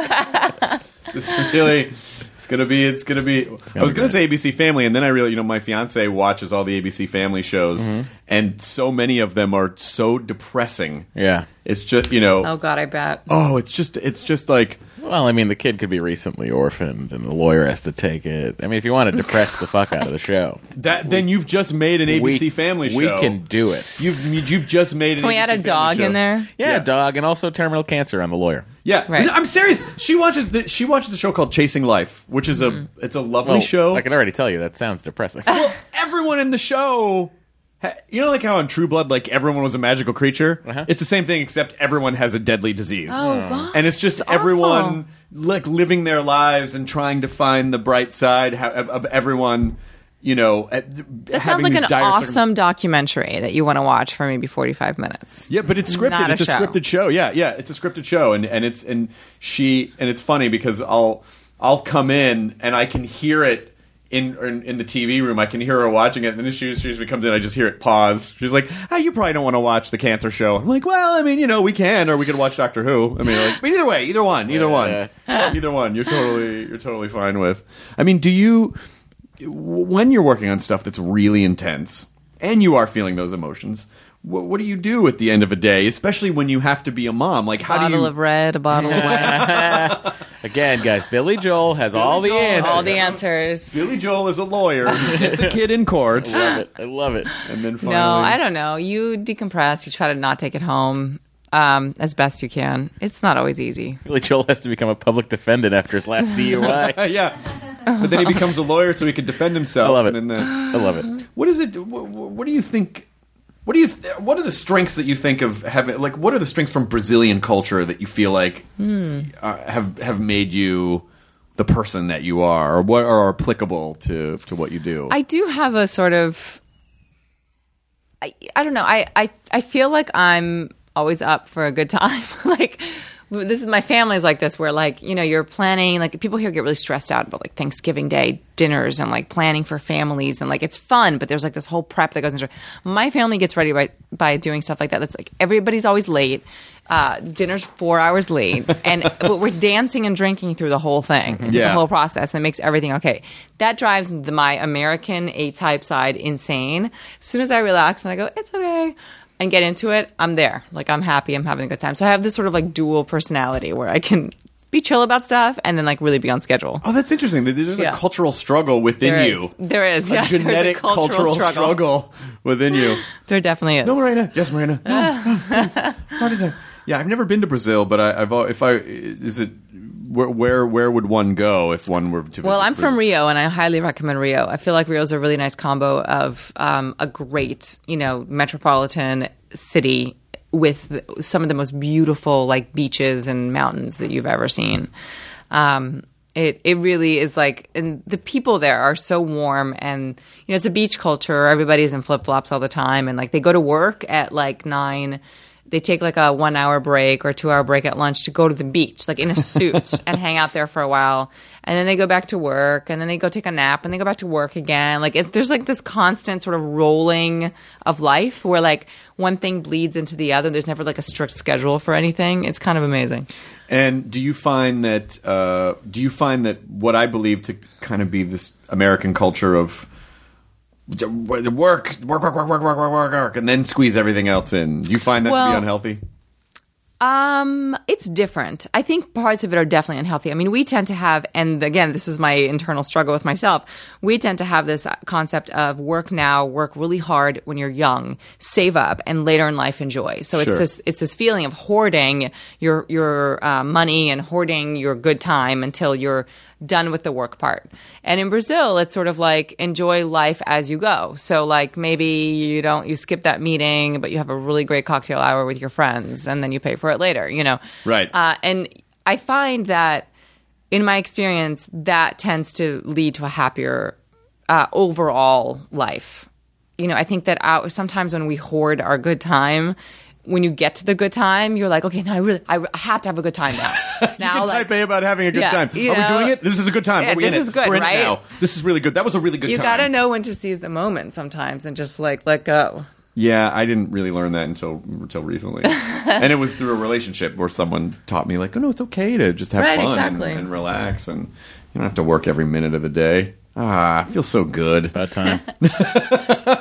This is really. It's gonna be. It's gonna be. I was be gonna good. say A B C Family, and then I really, you know, my fiance watches all the A B C Family shows, Mm-hmm. and so many of them are so depressing. Yeah. It's just, you know, Oh God, I bet. oh, it's just, it's just like, Well, Well, I mean, the kid could be recently orphaned, and the lawyer has to take it. I mean, if you want to depress the fuck out of the show, That then you've just made an A B C we, family show. we can do it. You've you've just made an Can we A B C add a family dog show. in there? Yeah, Yeah. dog, and also terminal cancer on the lawyer. Yeah, Right. I'm serious. She watches the she watches the show called Chasing Life, which is a Mm-hmm. it's a lovely Well, show. I can already tell you that sounds depressing. Well, everyone in the show, ha- you know, like how in True Blood, like everyone was a magical creature. Uh-huh. It's the same thing, except everyone has a deadly disease. Oh, God. And it's just It's everyone awful. like living their lives and trying to find the bright side ha- of, of everyone. You know, at, That sounds like an awesome documentary that you want to watch for maybe forty-five minutes. Yeah, but it's scripted. Not a It's a show. scripted show. Yeah, yeah, it's a scripted show, and and it's and she and it's funny because I'll I'll come in and I can hear it. In, in in the T V room, I can hear her watching it, and then as she, as she comes in, I just hear it pause. She's like, "Ah, you probably don't want to watch the cancer show." I'm like, "Well, I mean, you know, we can, or we could watch Doctor Who." I mean, like, but either way, either one, either one, either one. You're totally you're totally fine with. I mean, do you when you're working on stuff that's really intense and you are feeling those emotions? What, what do you do at the end of a day, especially when you have to be a mom? Like, how bottle do you? of red, a bottle of white, Again, guys, Billy Joel has all the Joel has answers. all the answers. Billy Joel is a lawyer. He gets a kid in court, I love it. I love it. and then finally, No, I don't know. You decompress. You try to not take it home um, as best you can. It's not always easy. Billy Joel has to become a public defendant after his last D U I. yeah. But then he becomes a lawyer so he can defend himself. I love it. And then, I love it. what is it? What, what do you think? What do you? Th- what are the strengths that you think of having? Like, what are the strengths from Brazilian culture that you feel like Hmm. uh, have have made you the person that you are, or what are applicable to to what you do? I do have a sort of, I, I don't know. I, I, I feel like I'm always up for a good time. Like, this is my family's like this, where like, you know, you're planning, like people here get really stressed out about like Thanksgiving Day dinners and like planning for families, and like it's fun, but there's like this whole prep that goes into it. My family gets ready by, by doing stuff like that. That's like everybody's always late. Uh, dinner's four hours late, and but we're dancing and drinking through the whole thing, through Yeah. the whole process, and makes everything okay. That drives the, my American A-type side insane. As soon as I relax and I go, it's okay, and get into it, I'm there. Like, I'm happy, I'm having a good time. So I have this sort of like dual personality where I can be chill about stuff and then like really be on schedule. oh, that's interesting. There's Yeah. a cultural struggle within There you. is. There is. A Yeah, there's genetic cultural, struggle. within you. There definitely is. No, Marina. Yes, Marina. No, no, please. Heart attack. Yeah, I've never been to Brazil, but I, I've al- if I is it where where where would one go if one were to? Well, visit I'm Brazil? from Rio, and I highly recommend Rio. I feel like Rio is a really nice combo of um, a great, you know, metropolitan city with some of the most beautiful like beaches and mountains that you've ever seen. Um, it it really is like, and the people there are so warm, and you know, it's a beach culture. Everybody's in flip flops all the time, and like they go to work at like nine. They take like a one hour break or two hour break at lunch to go to the beach, like in a suit and hang out there for a while. And then they go back to work, and then they go take a nap, and they go back to work again. Like it, there's like this constant sort of rolling of life where like one thing bleeds into the other. There's never like a strict schedule for anything. It's kind of amazing. And do you find that uh, do you find that what I believe to kind of be this American culture of work, work, work, work, work, work, work, work, work, and then squeeze everything else in? Do you find that to Well- be unhealthy? Um, it's different. I think parts of it are definitely unhealthy. I mean, we tend to have, and again, this is my internal struggle with myself. We tend to have this concept of work now, work really hard when you're young, save up, and later in life enjoy. So it's Sure. this, it's this feeling of hoarding your your uh, money and hoarding your good time until you're done with the work part. And in Brazil, it's sort of like enjoy life as you go. So like maybe you don't, you skip that meeting, but you have a really great cocktail hour with your friends, and then you pay for it later, you know? Right. Uh, and I find that in my experience, that tends to lead to a happier uh, overall life. You know, I think that our, sometimes when we hoard our good time, when you get to the good time, you're like, okay, now I really, I, I have to have a good time now. Now, you can like, type A about having a good Yeah, time. Are you we know, doing it? This is a good time. yeah, Are we this in is it? good, We're in right? it now. This is really good. That was a really good you time. gotta know when to seize the moment sometimes and just like let go. Yeah, I didn't really learn that until until recently, and it was through a relationship where someone taught me like, oh no, it's okay to just have Right, fun exactly. and, and relax, and you don't have to work every minute of the day. Ah, I feel so good. About time.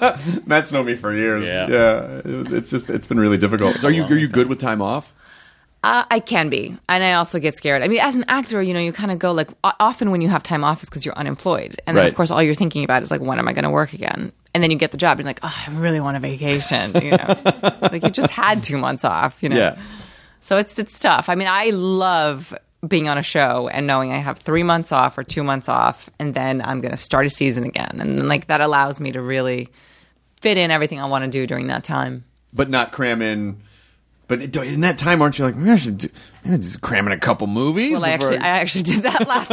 Matt's known me for years. Yeah. yeah. It was, it's just it's been really difficult. So are you are you good with time off? Uh, I can be, and I also get scared. I mean, as an actor, you know, you kind of go like o- often when you have time off, it's because you're unemployed, and then Right. of course all you're thinking about is like, when am I going to work again? And then you get the job, and you're like, oh, I really want a vacation. You know, like you just had two months off. You know, Yeah. so it's it's tough. I mean, I love being on a show and knowing I have three months off or two months off, and then I'm going to start a season again, and then, like that allows me to really fit in everything I want to do during that time. But not cram in. But it- in that time, aren't you like, "Man, I should do, I'm just cram in a couple movies? Well, I before actually, I actually did that last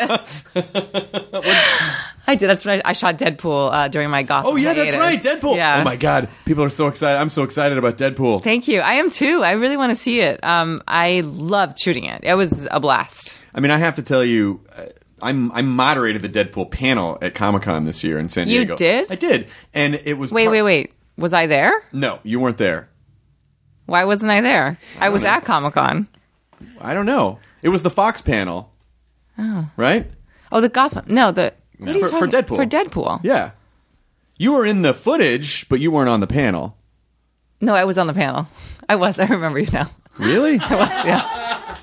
hiatus. I did. That's right. I shot Deadpool uh, during my Gotham. Oh, yeah, that's right. hiatus. Deadpool. Yeah. Oh, my God. People are so excited. I'm so excited about Deadpool. Thank you. I am too. I really want to see it. Um, I loved shooting it. It was a blast. I mean, I have to tell you, uh, I'm I moderated the Deadpool panel at Comic-Con this year in San You Diego. did? I did. And it was... Wait, par- wait, wait. Was I there? No, you weren't there. Why wasn't I there? I was at Comic Con. I don't know. It was the Fox panel. Oh. Right? Oh, the Gotham. No, the what are you For- for talking- Deadpool. For Deadpool. Yeah. You were in the footage, but you weren't on the panel. No, I was on the panel. I was. I remember you now. Really? I was. Yeah.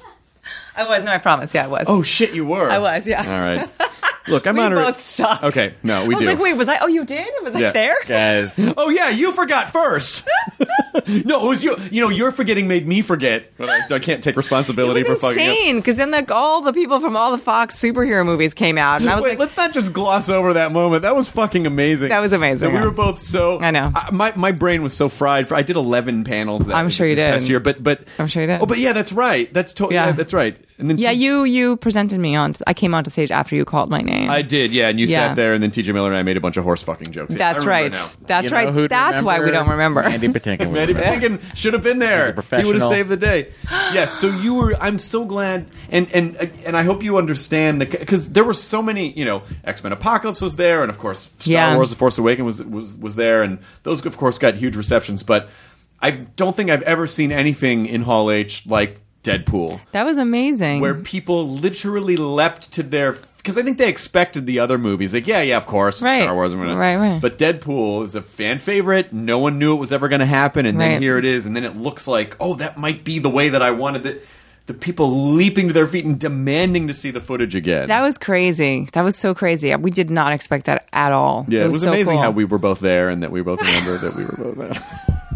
I was. No, I promise. Yeah, I was. Oh, shit, you were. I was. Yeah. All right. Look, I'm We honored. both suck. Okay, no, we I was do. like, wait, was I? Oh, you did? Was Yeah. I there? Guys, Oh yeah, you forgot first. No, it was you. You know, your forgetting made me forget. But I, I can't take responsibility It for was fucking up. insane because then like all the people from all the Fox superhero movies came out, and I was Wait, like, let's not just gloss over that moment. That was fucking amazing. That was amazing, And we yeah. were both so. I know. my my brain was so fried. For I did eleven panels. That I'm sure you this did. Past year, but but I'm sure you did. Oh, but yeah, that's right. That's totally. Yeah. Yeah. that's right. And then yeah, T- you you presented me on. I came onto stage after you called my name. I did. Yeah, and you Yeah. sat there, and then T J Miller and I made a bunch of horse fucking jokes. Yeah, I That's remember right. now. That's you know right. who'd That's why we don't remember. Andy Patinkin. would Mandy remember. Patinkin should have been there. He's a professional. He would have saved the day. Yes. So you were. I'm so glad, and and and I hope you understand because there were so many. You know, X-Men Apocalypse was there, and of course Star Yeah. Wars: The Force Awakens was was was there, and those of course got huge receptions. But I don't think I've ever seen anything in Hall H like Deadpool, That was amazing. where people literally leapt to their. Because I think they expected the other movies. Like, yeah, yeah, of course, Right. Star Wars. Right, Right, right. But Deadpool is a fan favorite. No one knew it was ever going to happen, and then Right. here it is. And then it looks like, oh, that might be the way that I wanted it. The people leaping to their feet and demanding to see the footage again. That was crazy. That was so crazy. We did not expect that at all. yeah, it was, so amazing cool. how we were both there and that we both remembered that we were both there.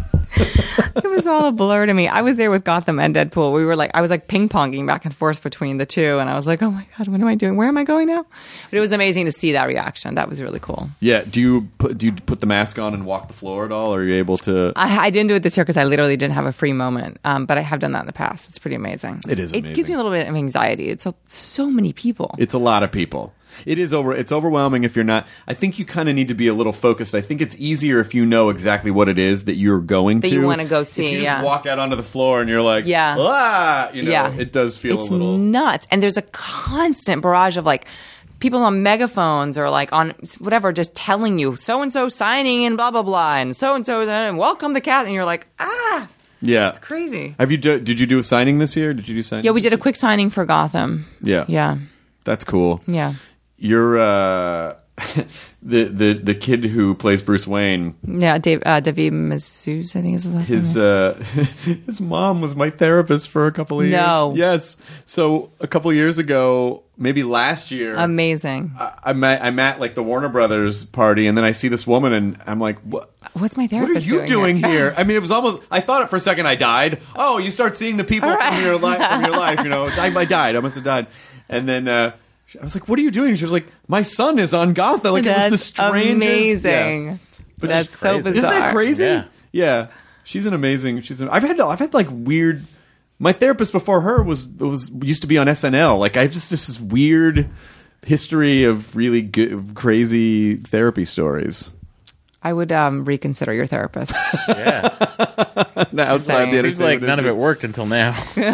It was all a blur to me. I was there with Gotham and Deadpool. We were like, I was like ping ponging back and forth between the two, and I was like, oh my god, what am I doing? Where am I going now? But it was amazing to see that reaction. That was really cool. Yeah, do you put do you put the mask on and walk the floor at all? Or are you able to? I, I didn't do it this year because I literally didn't have a free moment. Um, but I have done that in the past. It's pretty amazing. It is It gives amazing. me a little bit of anxiety. It's a, so many people. It's a lot of people. It is over. It's overwhelming if you're not. I think you kind of need to be a little focused. I think it's easier if you know exactly what it is that you're going That to. you wanna go If see, you just yeah. walk out onto the floor and you're like, Yeah. ah, you know, Yeah. it does feel it's a little. nuts. And there's a constant barrage of like people on megaphones or like on whatever, just telling you so and so signing and blah blah blah, and so and so then welcome the cat, and you're like, ah, Yeah, it's crazy. Have you do, did you do a signing this year? Did you do signing? Yeah, we did a quick signing for Gotham. Yeah, Yeah, that's cool. yeah. You're uh, the the the kid who plays Bruce Wayne. Yeah, Dave, uh, David Mazouz, I think is his last His name. uh, his mom was my therapist for a couple of years. No. Yes. So a couple of years ago, maybe last year, Amazing. I, I'm at, I'm at like the Warner Brothers party, and then I see this woman, and I'm like, "What? What's my What are therapist you doing, doing, here?" I mean, it was almost. I thought it for a second. I died. Oh, you start seeing the people from your life. From your life, you know. I, I died. I must have died. And then uh, I was like, "What are you doing?" She was like, "My son is on Gotham." Like it was the That's strangest. amazing. Yeah. But That's it's so crazy. bizarre. Isn't that crazy? Yeah. Yeah. She's an amazing. She's. An, I've had. I've had like weird. My therapist before her was was used to be on S N L. Like I have just this weird history of really good, crazy therapy stories. I would um, reconsider your therapist. Yeah. Outside saying. the Seems like entertainment none of industry. it worked until now.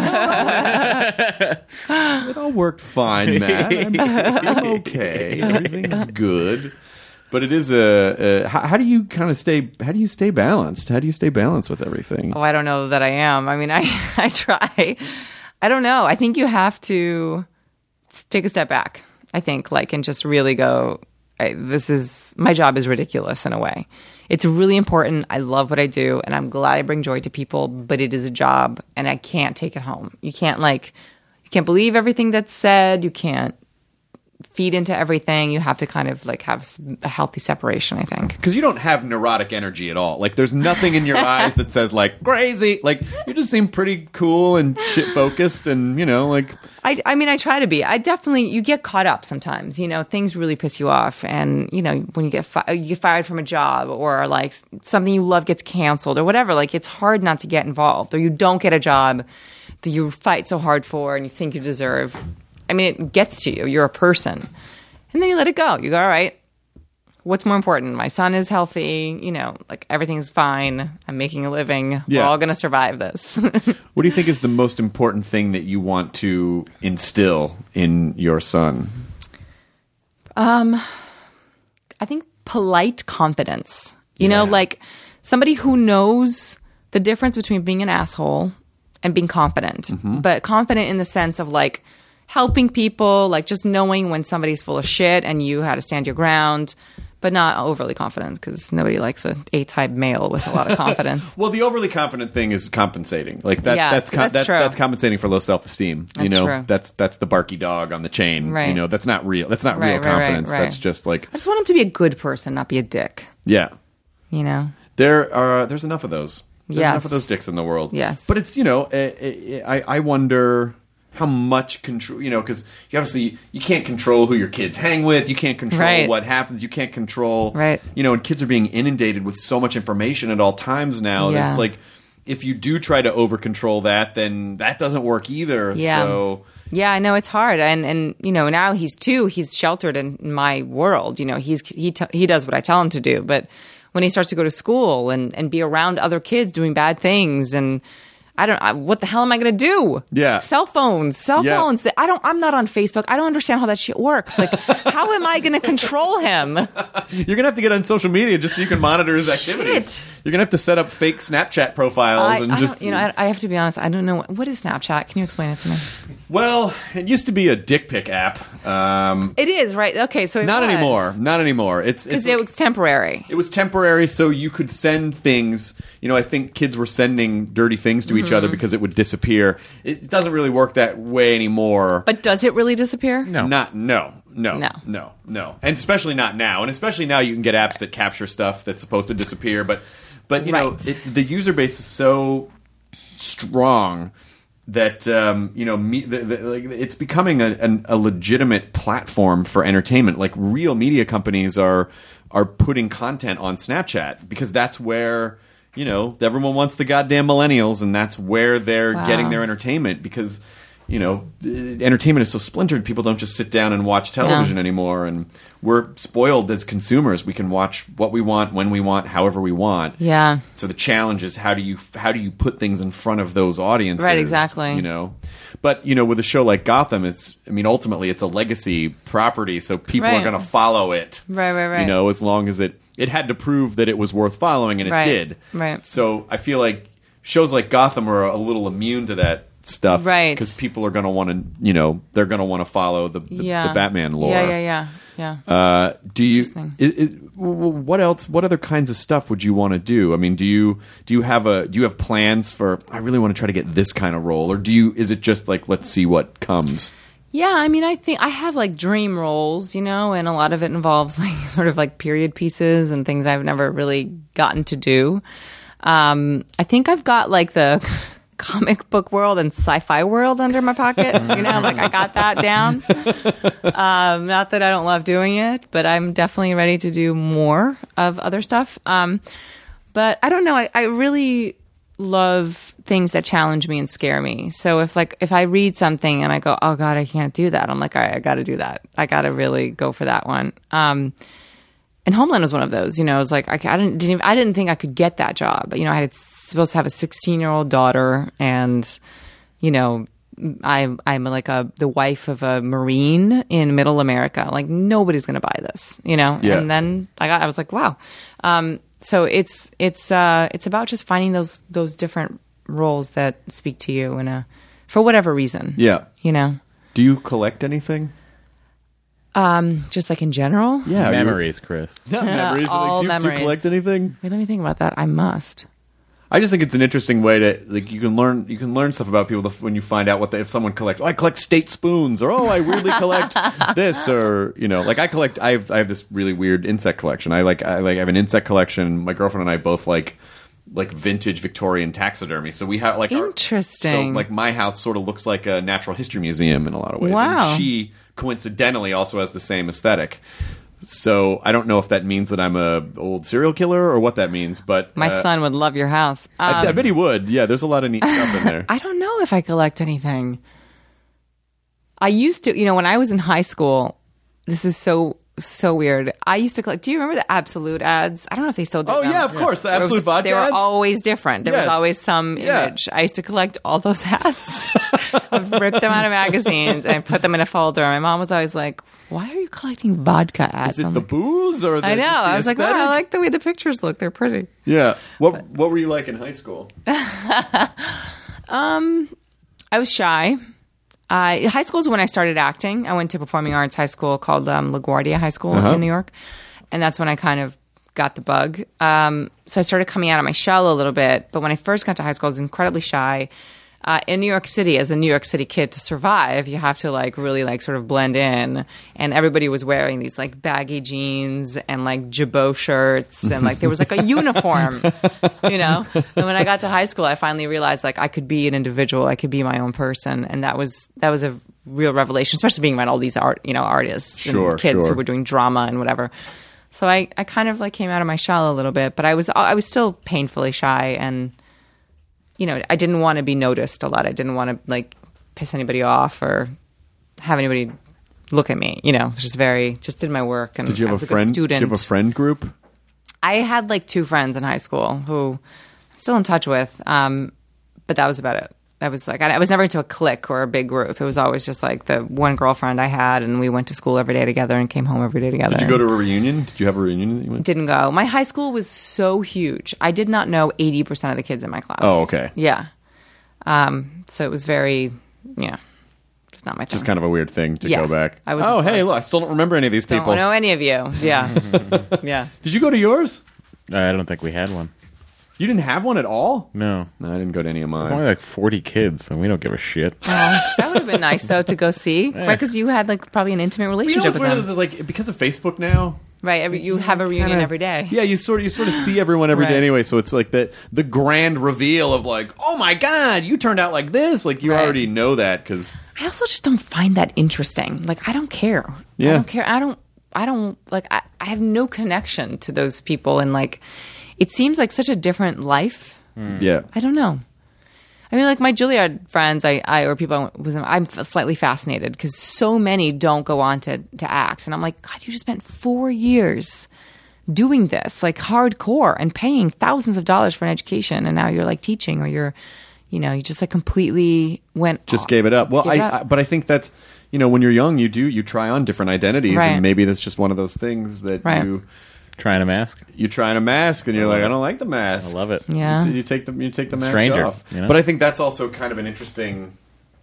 It all worked fine, Matt. I'm, I'm okay. Everything's good. But it is a. a how, how do you kind of stay? How do you stay balanced? How do you stay balanced with everything? Oh, I don't know that I am. I mean, I, I try. I don't know. I think you have to take a step back, I think, like, and just really go, I, this is my job is ridiculous in a way. It's really important. I love what I do, and I'm glad I bring joy to people. But it is a job, and I can't take it home. You can't like, you can't believe everything that's said. You can't feed into everything. You have to kind of like have a healthy separation, I think. Because you don't have neurotic energy at all. Like, there's nothing in your eyes that says, like, crazy. Like, you just seem pretty cool and shit focused and, you know, like... I, I mean, I try to be. I definitely... You get caught up sometimes. You know, things really piss you off. And, you know, when you get, fi- you get fired from a job or, like, something you love gets canceled or whatever, like, it's hard not to get involved. Or you don't get a job that you fight so hard for and you think you deserve... I mean, it gets to you. You're a person. And then you let it go. You go, all right, what's more important? My son is healthy. You know, like everything's fine. I'm making a living. Yeah. We're all going to survive this. What do you think is the most important thing that you want to instill in your son? Um, I think polite confidence. You know, Yeah. like somebody who knows the difference between being an asshole and being confident. Mm-hmm. But confident in the sense of like, helping people, like just knowing when somebody's full of shit and you how to stand your ground, but not overly confident because nobody likes a A-type male with a lot of confidence. Well, the overly confident thing is compensating. Like that, Yes, that's, com- that's that, true. that's compensating for low self-esteem. You That's know, true. that's that's the barky dog on the chain. Right. You know, that's not real. That's not Right, real right, right, confidence. right. That's just like, I just want him to be a good person, not be a dick. yeah. You know? There are there's enough of those. There's Yes. enough of those dicks in the world. Yes. But it's, you know, I I, I wonder how much control, you know, because you obviously you can't control who your kids hang with. You can't control Right. what happens. You can't control, Right. You know, and kids are being inundated with so much information at all times now. That Yeah. it's like if you do try to over control that, then that doesn't work either. Yeah. So Yeah, I know it's hard, and and you know now he's two. He's sheltered in my world. You know, he's he t- he does what I tell him to do. But when he starts to go to school and and be around other kids doing bad things and. I don't. I, what the hell am I going to do? Yeah. Cell phones, cell Yeah. phones. I don't. I'm not on Facebook. I don't understand how that shit works. Like, how am I going to control him? you're gonna have to get on social media just so you can monitor his activities. Shit. You're gonna have to set up fake Snapchat profiles I, and I just don't, you know, I, I have to be honest. I don't know what, what is Snapchat. Can you explain it to me? Well, it used to be a dick pic app. Um, It is right. Okay, so it not was. anymore. Not anymore. It's because it's it was temporary. it was temporary, so you could send things. You know, I think kids were sending dirty things to each Mm-hmm. other because it would disappear. It doesn't really work that way anymore. But does it really disappear? No. Not no no No. no no, and especially not now. And especially now, you can get apps that capture stuff that's supposed to disappear. But but you know, Right. it, the user base is so strong that um, you know me, the, the, like, it's becoming a, an, a legitimate platform for entertainment. Like real media companies are are putting content on Snapchat because that's where you know everyone wants the goddamn millennials, and that's where they're Wow. getting their entertainment because. You know, uh, entertainment is so splintered. People don't just sit down and watch television Yeah. anymore, and we're spoiled as consumers. We can watch what we want, when we want, however we want. Yeah. So the challenge is how do you how do you put things in front of those audiences? Right, exactly. You know, but you know, with a show like Gotham, it's I mean, ultimately, it's a legacy property, so people are Right. going to follow it. Right, right, right. You know, as long as it it had to prove that it was worth following, and it Right, did. right. So I feel like shows like Gotham are a little immune to that stuff, Right. Because people are going to want to, you know, they're going to want to follow the, the, Yeah. the Batman lore. Yeah, yeah, yeah, yeah. Uh, do you? Interesting. It, it, w- w- what else? What other kinds of stuff would you want to do? I mean, do you do you have a do you have plans for? I really want to try to get this kind of role, or do you? Is it just like let's see what comes? Yeah, I mean, I think I have like dream roles, you know, and a lot of it involves like sort of like period pieces and things I've never really gotten to do. Um, I think I've got like the comic book world and sci-fi world under my pocket. You know, like I got that down. Um, not that I don't love doing it, but I'm definitely ready to do more of other stuff. Um, but I don't know. I, I really love things that challenge me and scare me. So if like if I read something and I go, oh God, I can't do that, I'm like, all right, I got to do that. I got to really go for that one. Um, and Homeland was one of those. You know, it was like I, I didn't, didn't even, I didn't think I could get that job. You know, I had supposed to have a sixteen year old daughter, and you know, I I'm like a the wife of a Marine in Middle America. Like nobody's gonna buy this. You know, Yeah. and then I got I was like, wow. Um, so it's it's uh, it's about just finding those those different roles that speak to you in a for whatever reason. Yeah. You know. Do you collect anything? Um, just like in general. Yeah, you- Memories, Chris. Not memories. all like, do, you- do memories. you collect anything? Wait, let me think about that. I must. I just think it's an interesting way to like you can learn you can learn stuff about people when you find out what they if someone collects. Oh, I collect state spoons, or oh, I weirdly collect this, or you know, like I collect. I have I have this really weird insect collection. I like I like I have an insect collection. My girlfriend and I both like like vintage Victorian taxidermy. So we have like our- Interesting. so like my house sort of looks like a natural history museum in a lot of ways. Wow. And she coincidentally also has the same aesthetic. So I don't know if that means that I'm a old serial killer or what that means, but My uh, son would love your house. Um, I, I bet he would. Yeah, there's a lot of neat stuff in there. I don't know if I collect anything. I used to, you know, when I was in high school, this is so, so weird. I used to collect, do you remember the Absolute ads? I don't know if they still do Oh them. yeah, of course, the There was- Absolute Vodka They were ads? always different. There was Yes. always some Yeah. image. I used to collect all those hats. I've ripped them out of magazines and put them in a folder. My mom was always like, why are you collecting vodka ads? Is it I'm the like, booze or the, I know. just the I was like, wow, I aesthetic? like the way the pictures look. They're pretty. Yeah. What What were you like in high school? I was shy. I high school is when I started acting. I went to performing arts high school called um, LaGuardia High School Uh-huh. in New York, and that's when I kind of got the bug. Um, so I started coming out of my shell a little bit. But when I first got to high school, I was incredibly shy. Uh, in New York City, as a New York City kid, to survive, you have to like really like sort of blend in. And everybody was wearing these like baggy jeans and like jabot shirts, and like there was like a uniform, you know. And when I got to high school, I finally realized like I could be an individual, I could be my own person, and that was that was a real revelation, especially being around all these art, you know, artists Sure, and kids sure. who were doing drama and whatever. So I, I kind of like came out of my shell a little bit, but I was I was still painfully shy, and you know, I didn't want to be noticed a lot. I didn't want to like piss anybody off or have anybody look at me. You know, just very just did my work. And Did you I have was a a good friend? Did student. you have a friend group? I had like two friends in high school who I'm still in touch with, um, but that was about it. I was like, I, I was never into a clique or a big group. It was always just like the one girlfriend I had, and we went to school every day together and came home every day together. Did you go to a reunion? Did you have a reunion that you went to? Didn't go. My high school was so huge. I did not know eighty percent of the kids in my class. Oh, okay. Yeah. Um, so it was very, you know, just not my thing. Just kind of a weird thing to Yeah. go back. I was oh, hey, impressed. look, I still don't remember any of these Don't people. know any of you. Yeah. Yeah. Did you go to yours? I don't think we had one. You didn't have one at all? No. No, I didn't go to any of There's mine. only like forty kids, and we don't give a shit. That would have been nice, though, to go see. Right? Because you had, like, probably an intimate You know relationship what's with weird them. is like because of Facebook now. Right. Every, you have a reunion kinda- every day. Yeah, you sort of you sort of see everyone every day Right. anyway. So it's like the the grand reveal of like, oh my god, you turned out like this. Like you Right. already know that because I also just don't find that interesting. Like, I don't care. Yeah. I don't care. I don't, I don't, like, I, I have no connection to those people. And, like, it seems like such a different life. yeah, I don't know. I mean, like my Juilliard friends, I, I or people with them, I'm slightly fascinated because so many don't go on to to act, and I'm like, God, you just spent four years doing this, like hardcore, and paying thousands of dollars for an education, and now you're like teaching, or you're, you know, you just like completely went just off- gave it up. Well, gave I, it up. I but I think that's you know when you're young, you do you try on different identities, Right. and maybe that's just one of those things that Right. you Trying a mask? you try on a mask and you're like, I don't like the mask. I love it. Yeah. You, you take the you take the mask Stranger, off. you know? But I think that's also kind of an interesting.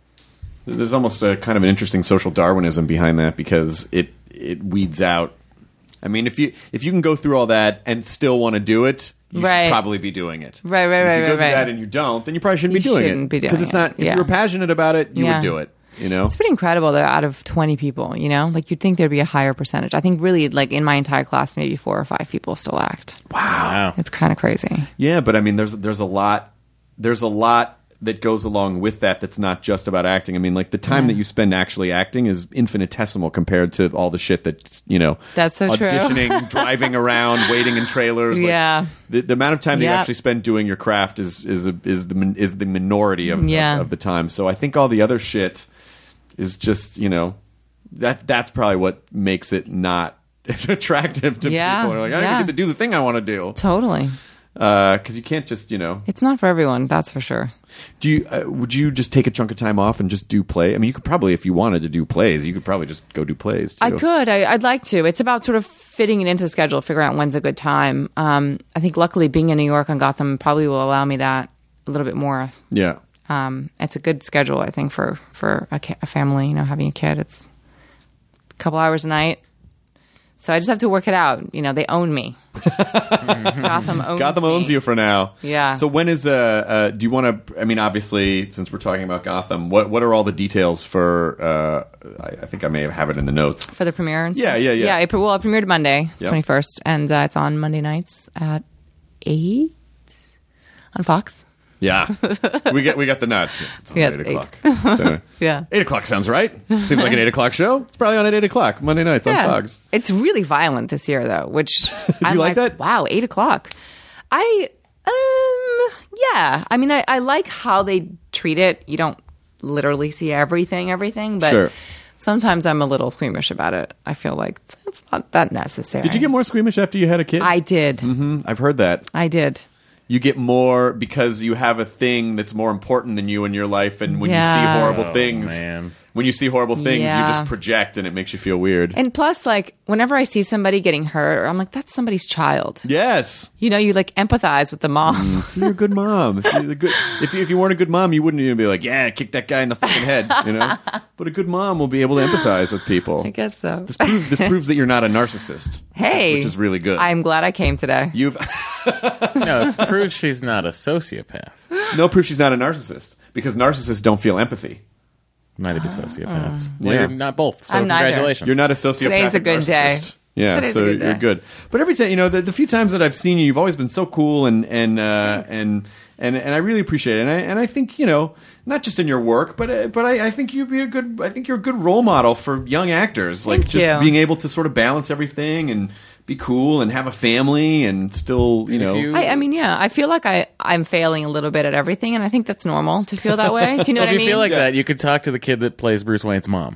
There's almost a kind of an interesting social Darwinism behind that because it it weeds out. I mean, if you if you can go through all that and still want to do it, you Right. should probably be doing it. Right, right, If right, you go right, through right. that and you don't, then you probably shouldn't You be doing shouldn't it be doing because it's not. it, If yeah. you were passionate about it, you Yeah. would do it. You know. It's pretty incredible that out of twenty people, you know, like you'd think there'd be a higher percentage. I think really, like in my entire class, maybe four or five people still act. Wow. It's kind of crazy. Yeah, but I mean, there's there's a lot there's a lot that goes along with that. That's not just about acting. I mean, like the time Yeah. that you spend actually acting is infinitesimal compared to all the shit that you know. That's so true. auditioning, driving around, waiting in trailers. like, Yeah. the, the amount of time that you Yep. actually spend doing your craft is is a, is the min- is the minority of, Yeah. of of the time. So I think all the other shit is just you know that that's probably what makes it not attractive to Yeah. people. They're like, I Yeah. don't get to do the thing I want to do Totally. because you can't just you know. It's not for everyone, that's for sure. Do you uh, would you just take a chunk of time off and just do play? I mean, you could probably, if you wanted to do plays, you could probably just go do plays. Too. I could. I, I'd like to. It's about sort of fitting it into the schedule, figuring out when's a good time. Um, I think luckily being in New York and Gotham probably will allow me that a little bit more. Yeah, Um, it's a good schedule, I think, for, for a, ki- a family, you know, having a kid. It's couple hours a night. So I just have to work it out. You know, they own me. Gotham owns Gotham me. owns you for now. Yeah. So when is uh, uh do you want to? I mean, obviously, since we're talking about Gotham, what what are all the details for? Uh, I, I think I may have it in the notes. For the premiere and Yeah, stuff? yeah, yeah. Yeah, it, well, it premiered Monday, Yep. twenty-first, and uh, it's on Monday nights at eight on Fox. Yeah, we get we got the nut. Yes, it's on Yeah, at it's eight o'clock. So, Yeah. eight o'clock sounds right. Seems like an eight o'clock show. It's probably on at eight o'clock Monday nights on Yeah. Fox. It's really violent this year, though, which I'm you like that? Wow, eight o'clock. I, um, yeah. I mean, I, I like how they treat it. You don't literally see everything, everything, but Sure. sometimes I'm a little squeamish about it. I feel like it's not that necessary. Did you get more squeamish after you had a kid? I did. Mm, I've heard that. I did. You get more because you have a thing that's more important than you in your life, and when you Yeah. see horrible Oh, things, man. when you see horrible things, Yeah. you just project, and it makes you feel weird. And plus, like, whenever I see somebody getting hurt, I'm like, that's somebody's child. Yes. You know, you like empathize with the mom. So you're a good mom. If, you're the good, if, you, if you weren't a good mom, you wouldn't even be like, yeah, kick that guy in the fucking head, you know? But a good mom will be able to empathize with people. I guess so. This proves, this proves that you're not a narcissist. Hey. Which is really good. I'm glad I came today. You've No, it proves she's not a sociopath. no proof she's not a narcissist, because narcissists don't feel empathy. Neither do sociopaths. Well, Yeah. you're not both. So I'm neither. congratulations. You're not a sociopath. Today's a good day. Yeah, Today's so a good day. you're good. But every time, you know, the, the few times that I've seen you, you've always been so cool, and and uh, and and and I really appreciate it. And I and I think, you know, not just in your work, but uh, but I, I think you'd be a good. I think you're a good role model for young actors, like Thank just you. being able to sort of balance everything and be cool and have a family and still, you And if know. you- I, I mean, yeah, I feel like I, I'm failing a little bit at everything, and I think that's normal to feel that way. Do you know Well, what if I you mean? feel like Yeah. that, you could talk to the kid that plays Bruce Wayne's mom.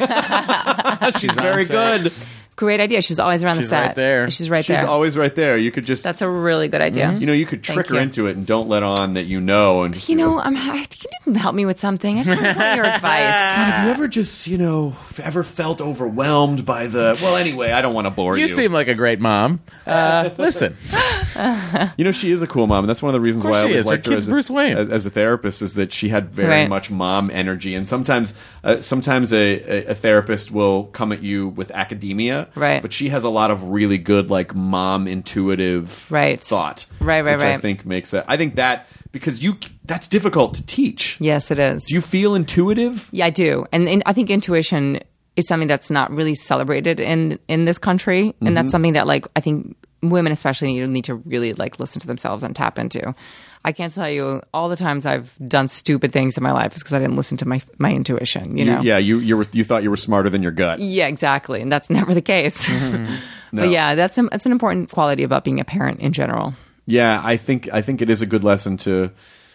She's very good. Great idea. She's always around She's the set. right there. She's right She's there. always right there. You could just, That's a really good idea. you know, you could trick Thank her you. into it and don't let on that you know. And just You be know, like, I'm, I, you didn't help me with something. I just want your advice. have you ever just, you know, ever felt overwhelmed by the? Well, anyway, I don't want to bore you. You seem like a great mom. Uh, listen, You know, she is a cool mom, and that's one of the reasons Of course why I she always is. Her liked her kid's as a, Bruce Wayne. as, as a therapist. Is that she had very Right. much mom energy, and sometimes, uh, sometimes a, a, a therapist will come at you with academia, Right. But she has a lot of really good, like, mom intuitive, Right. thought, Right, right, which I right. think makes it. I think that because you that's difficult to teach. Yes, it is. Do you feel intuitive? Yeah, I do, and, and I think intuition is something that's not really celebrated in in this country, and Mm-hmm. that's something that like I think women especially need, need to really like listen to themselves and tap into. I can't tell you all the times I've done stupid things in my life is because I didn't listen to my my intuition. You know, yeah, you you were you thought you were smarter than your gut. yeah, exactly, and that's never the case. No. But yeah, that's a, that's an important quality about being a parent in general. Yeah, I think I think it is a good lesson to,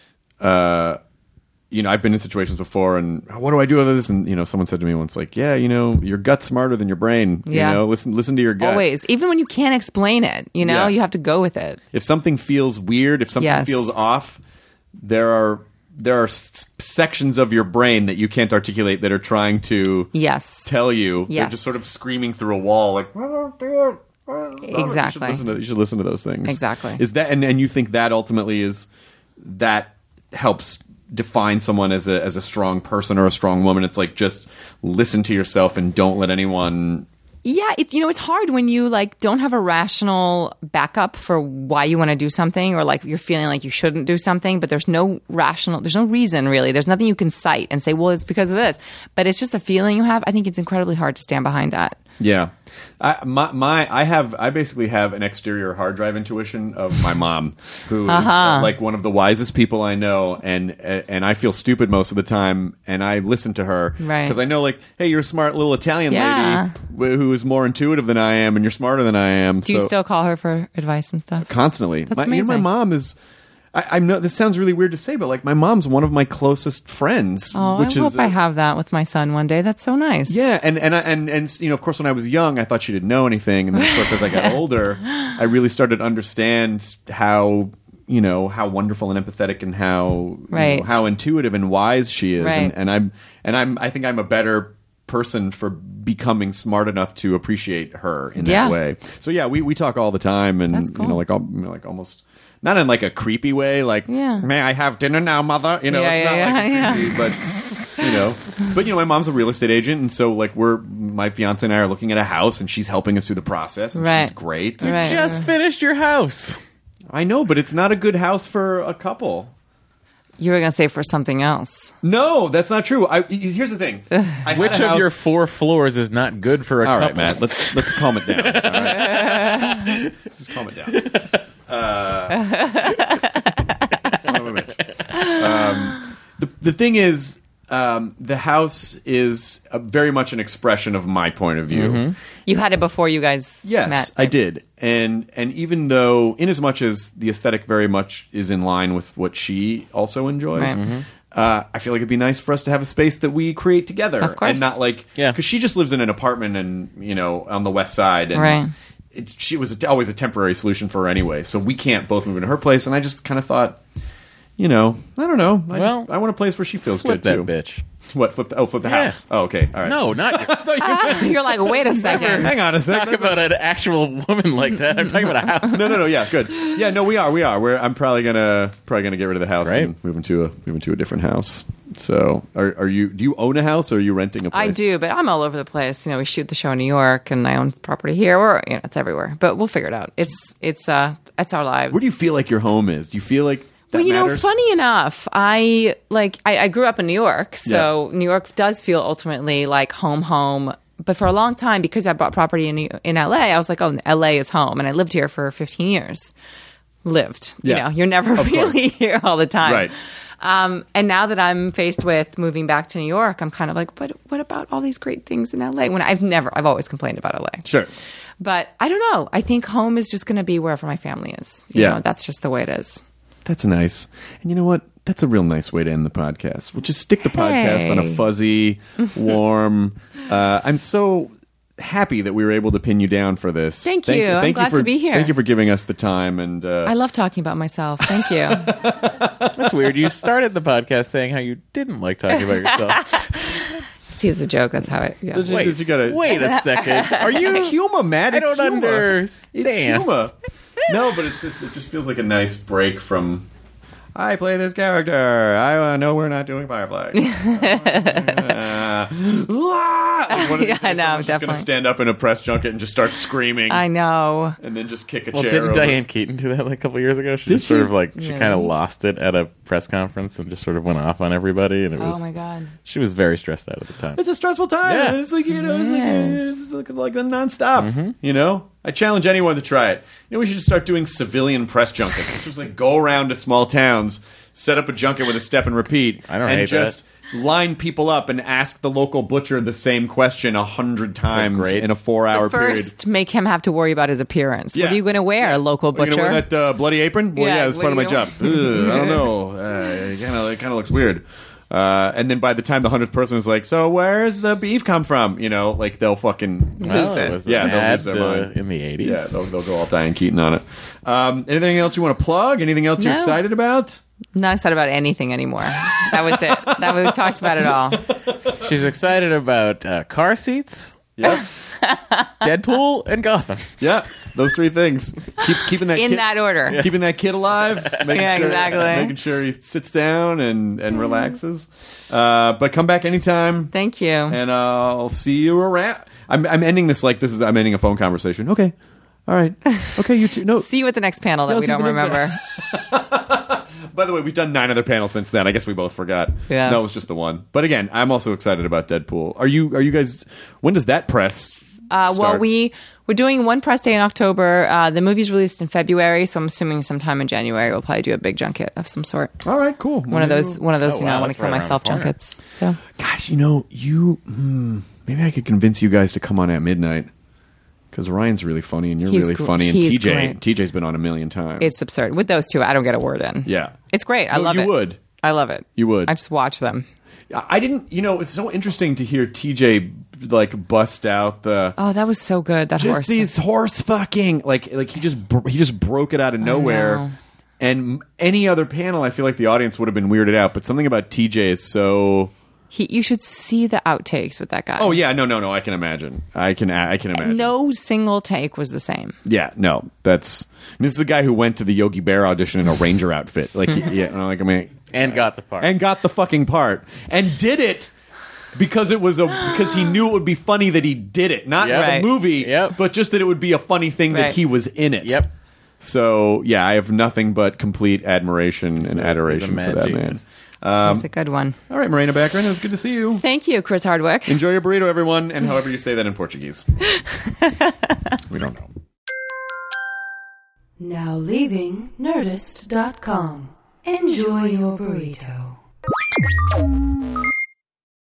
uh, you know, I've been in situations before, and what do I do with this? And you know, someone said to me once, like, yeah, you know, your gut's smarter than your brain. Yeah. You know, listen listen to your gut. Always, even when you can't explain it, you know, Yeah. you have to go with it. If something feels weird, if something Yes. feels off, there are there are s- sections of your brain that you can't articulate that are trying to Yes, tell you. They're Yes. just sort of screaming through a wall, like. You should, Exactly. listen to, you should listen to those things. Exactly. Is that and, and you think that ultimately is that helps define someone as a as a strong person or a strong woman? It's like just listen to yourself and don't let anyone. Yeah, it's you know it's hard when you like don't have a rational backup for why you want to do something, or like you're feeling like you shouldn't do something, but there's no rational, there's no reason really. There's nothing you can cite and say, well, it's because of this. But it's just a feeling you have. I think it's incredibly hard to stand behind that. Yeah, I, my my I have I basically have an exterior hard drive intuition of my mom, who is Uh-huh. uh, like one of the wisest people I know, and and I feel stupid most of the time, and I listen to her Right. because I know, like, hey, you're a smart little Italian Yeah. lady wh- who is more intuitive than I am, and you're smarter than I am. Do you so still call her for advice and stuff? constantly? That's my, you know, my amazing. mom is. I, I know this sounds really weird to say, but like my mom's one of my closest friends. Oh, which I is hope I have that with my son one day. That's so nice. yeah, and and I- and and you know, of course, when I was young, I thought she didn't know anything, and then of course, as I got older, I really started to understand how you know how wonderful and empathetic and how you Right. know, how intuitive and wise she is, Right. and, and I'm and I'm I think I'm a better person for becoming smart enough to appreciate her in Yeah. that way. So yeah, we, we talk all the time, and That's cool. you know, like al- you know, like almost not in like a creepy way, like Yeah. may I have dinner now, mother? You know, Yeah, it's not yeah, like yeah, creepy, but you know, but you know, my mom's a real estate agent, and so like we're my fiance and I are looking at a house, and she's helping us through the process, and Right. she's great. Right. Just finished your house. I know, but it's not a good house for a couple. You were going to say for something else. No, that's not true. I, here's the thing. I had Which a of house- your four floors is not good for a All couple? right, Matt. Let's let's calm it down. All right? let's just calm it down. Uh, son of a bitch. Um, the the thing is, um, the house is a, very much an expression of my point of view. You had it before you guys Yes, met. I did. And and even though, in as much as the aesthetic very much is in line with what she also enjoys, Right. Mhm. uh, I feel like it'd be nice for us to have a space that we create together, Of course. and not like Yeah. because she just lives in an apartment and you know on the west side, and Right. it, she was a, always a temporary solution for her anyway. So we can't both move into her place, and I just kind of thought, you know, I don't know, I, Well, just, I want a place where she feels Flip good that too. bitch. What flip? The, oh, flip the Yeah. house. Oh, okay, all right. No, not your, You're like, wait a second. hang on a second. talk about an actual woman like that. I'm talking about a house. No, no, no. Yeah, good. Yeah, no, we are, we are. We're, I'm probably gonna probably gonna get rid of the house Right. and move into a move into a different house. So, are, are you? Do you own a house or are you renting a place? I do, but I'm all over the place. You know, we shoot the show in New York, and I own property here. Or you know, it's everywhere. But we'll figure it out. It's it's uh it's our lives. Where do you feel like your home is? Do you feel like that well, you matters? know, funny enough, I like I, I grew up in New York, so New York does feel ultimately like home, home. But for a long time, because I bought property in New- in L A, I was like, oh, L A is home, and I lived here for fifteen years. Lived, Yeah. you know, you're never Of really course. here all the time, Right. Um, and now that I'm faced with moving back to New York, I'm kind of like, but what about all these great things in L A? When I've never, I've always complained about L A. Sure. But I don't know. I think home is just going to be wherever my family is. You Yeah. know, that's just the way it is. That's nice. And you know what? That's a real nice way to end the podcast. We'll just stick the podcast on a Hey. fuzzy, warm. uh, I'm so happy that we were able to pin you down for this. Thank you. I'm thank glad you for, to be here. Thank you for giving us the time. And uh, I love talking about myself. Thank you. That's weird. You started the podcast saying how you didn't like talking about yourself. See, it's a joke. That's how it. Yeah. Did you- Wait, you gotta- wait a second. Are you? It's humor, Matt. I It's don't humor. understand. It's humor. No, but it's just it just feels like a nice break from. I play this character. I uh, know we're not doing Firefly. uh, like one of these Yeah, I days know, someone's just definitely. going to stand up in a press junket and just start screaming, I know. and then just kick a Well, chair. didn't over. Diane Keaton do that like a couple years ago? She Did just sort she? of like she Really? kind of lost it at a press conference and just sort of went off on everybody, and it was. Oh my god. She was very stressed out at the time. It's a stressful time. Yeah. And it's like you know, it's Yes. like it's like, like a nonstop. You know, I challenge anyone to try it. You know, we should just start doing civilian press junkets. Just like go around to small towns, set up a junket with a step and repeat, I don't and hate just line people up and ask the local butcher the same question a hundred times great. in a four-hour period. First, make him have to worry about his appearance. Yeah. What are you going to wear, local Are you butcher? gonna wear that uh, bloody apron? Well, Yeah, yeah, that's what part of are my you job. Ugh, I don't know. Uh, it kind of it kind of looks weird. Uh, and then by the time the hundredth person is like, "So where's the beef come from?" You know, like they'll fucking Well, Lose it it. was Yeah, an they'll ad lose their uh, mind. in the eighties. yeah, they'll, they'll go all Diane Keaton on it. Um, anything else you want to plug? Anything else you're No. excited about? Not excited about anything anymore. That was it. That we talked about it all. She's excited about uh, car seats, Yeah, Deadpool, and Gotham. yeah, those three things. Keep keeping that In kid, that order. keeping that kid alive. Making Yeah, sure, exactly. Making sure he sits down and and relaxes. Uh, but come back anytime. Thank you. And uh, I'll see you around. I'm, I'm ending this like this is. I'm ending a phone conversation. Okay, all right. Okay, you too. No. See you at the next panel that Yeah, we see you don't at the next remember. By the way, we've done nine other panels since then. I guess we both forgot. Yeah. No, it was just the one. But again, I'm also excited about Deadpool. Are you? Are you guys? When does that press? Uh, well, start? we we're doing one press day in October. Uh, the movie's released in February, so I'm assuming sometime in January we'll probably do a big junket of some sort. All right, cool. One of those, one of those, Oh, you know, wow, I want that's to kill right around myself the corner. junkets. So Gosh, you know, you. Hmm, maybe I could convince you guys to come on at midnight. Because Ryan's really funny and you're He's really gr- funny, and he's T J great. T J's been on a million times. it's absurd. With those two, I don't get a word in. yeah, It's great. I No, love you it. would. I love it. You would. I just watch them. I didn't. You know, it's so interesting to hear T J like bust out the. Oh, that was so good. That just horse. these horse fucking like like he just br- he just broke it out of nowhere. know. And any other panel, I feel like the audience would have been weirded out. But something about T J is so He, you should see the outtakes with that guy. Oh yeah, no, no, no. I can imagine. I can. I can imagine. No single take was the same. Yeah, no. That's. I mean, this is a guy who went to the Yogi Bear audition in a ranger outfit. Like, yeah, like I mean, And got the part. and got the fucking part and did it because it was a because he knew it would be funny that he did it, not Yep. the Right. movie, Yep. but just that it would be a funny thing that Right. he was in it. Yep. So yeah, I have nothing but complete admiration and a- adoration he's a for mad that genius. man. That's a good one. All right, Morena Baccarin, it was good to see you. Thank you, Chris Hardwick. Enjoy your burrito, everyone, and however you say that in Portuguese. We don't know. Now leaving Nerdist dot com. Enjoy your burrito.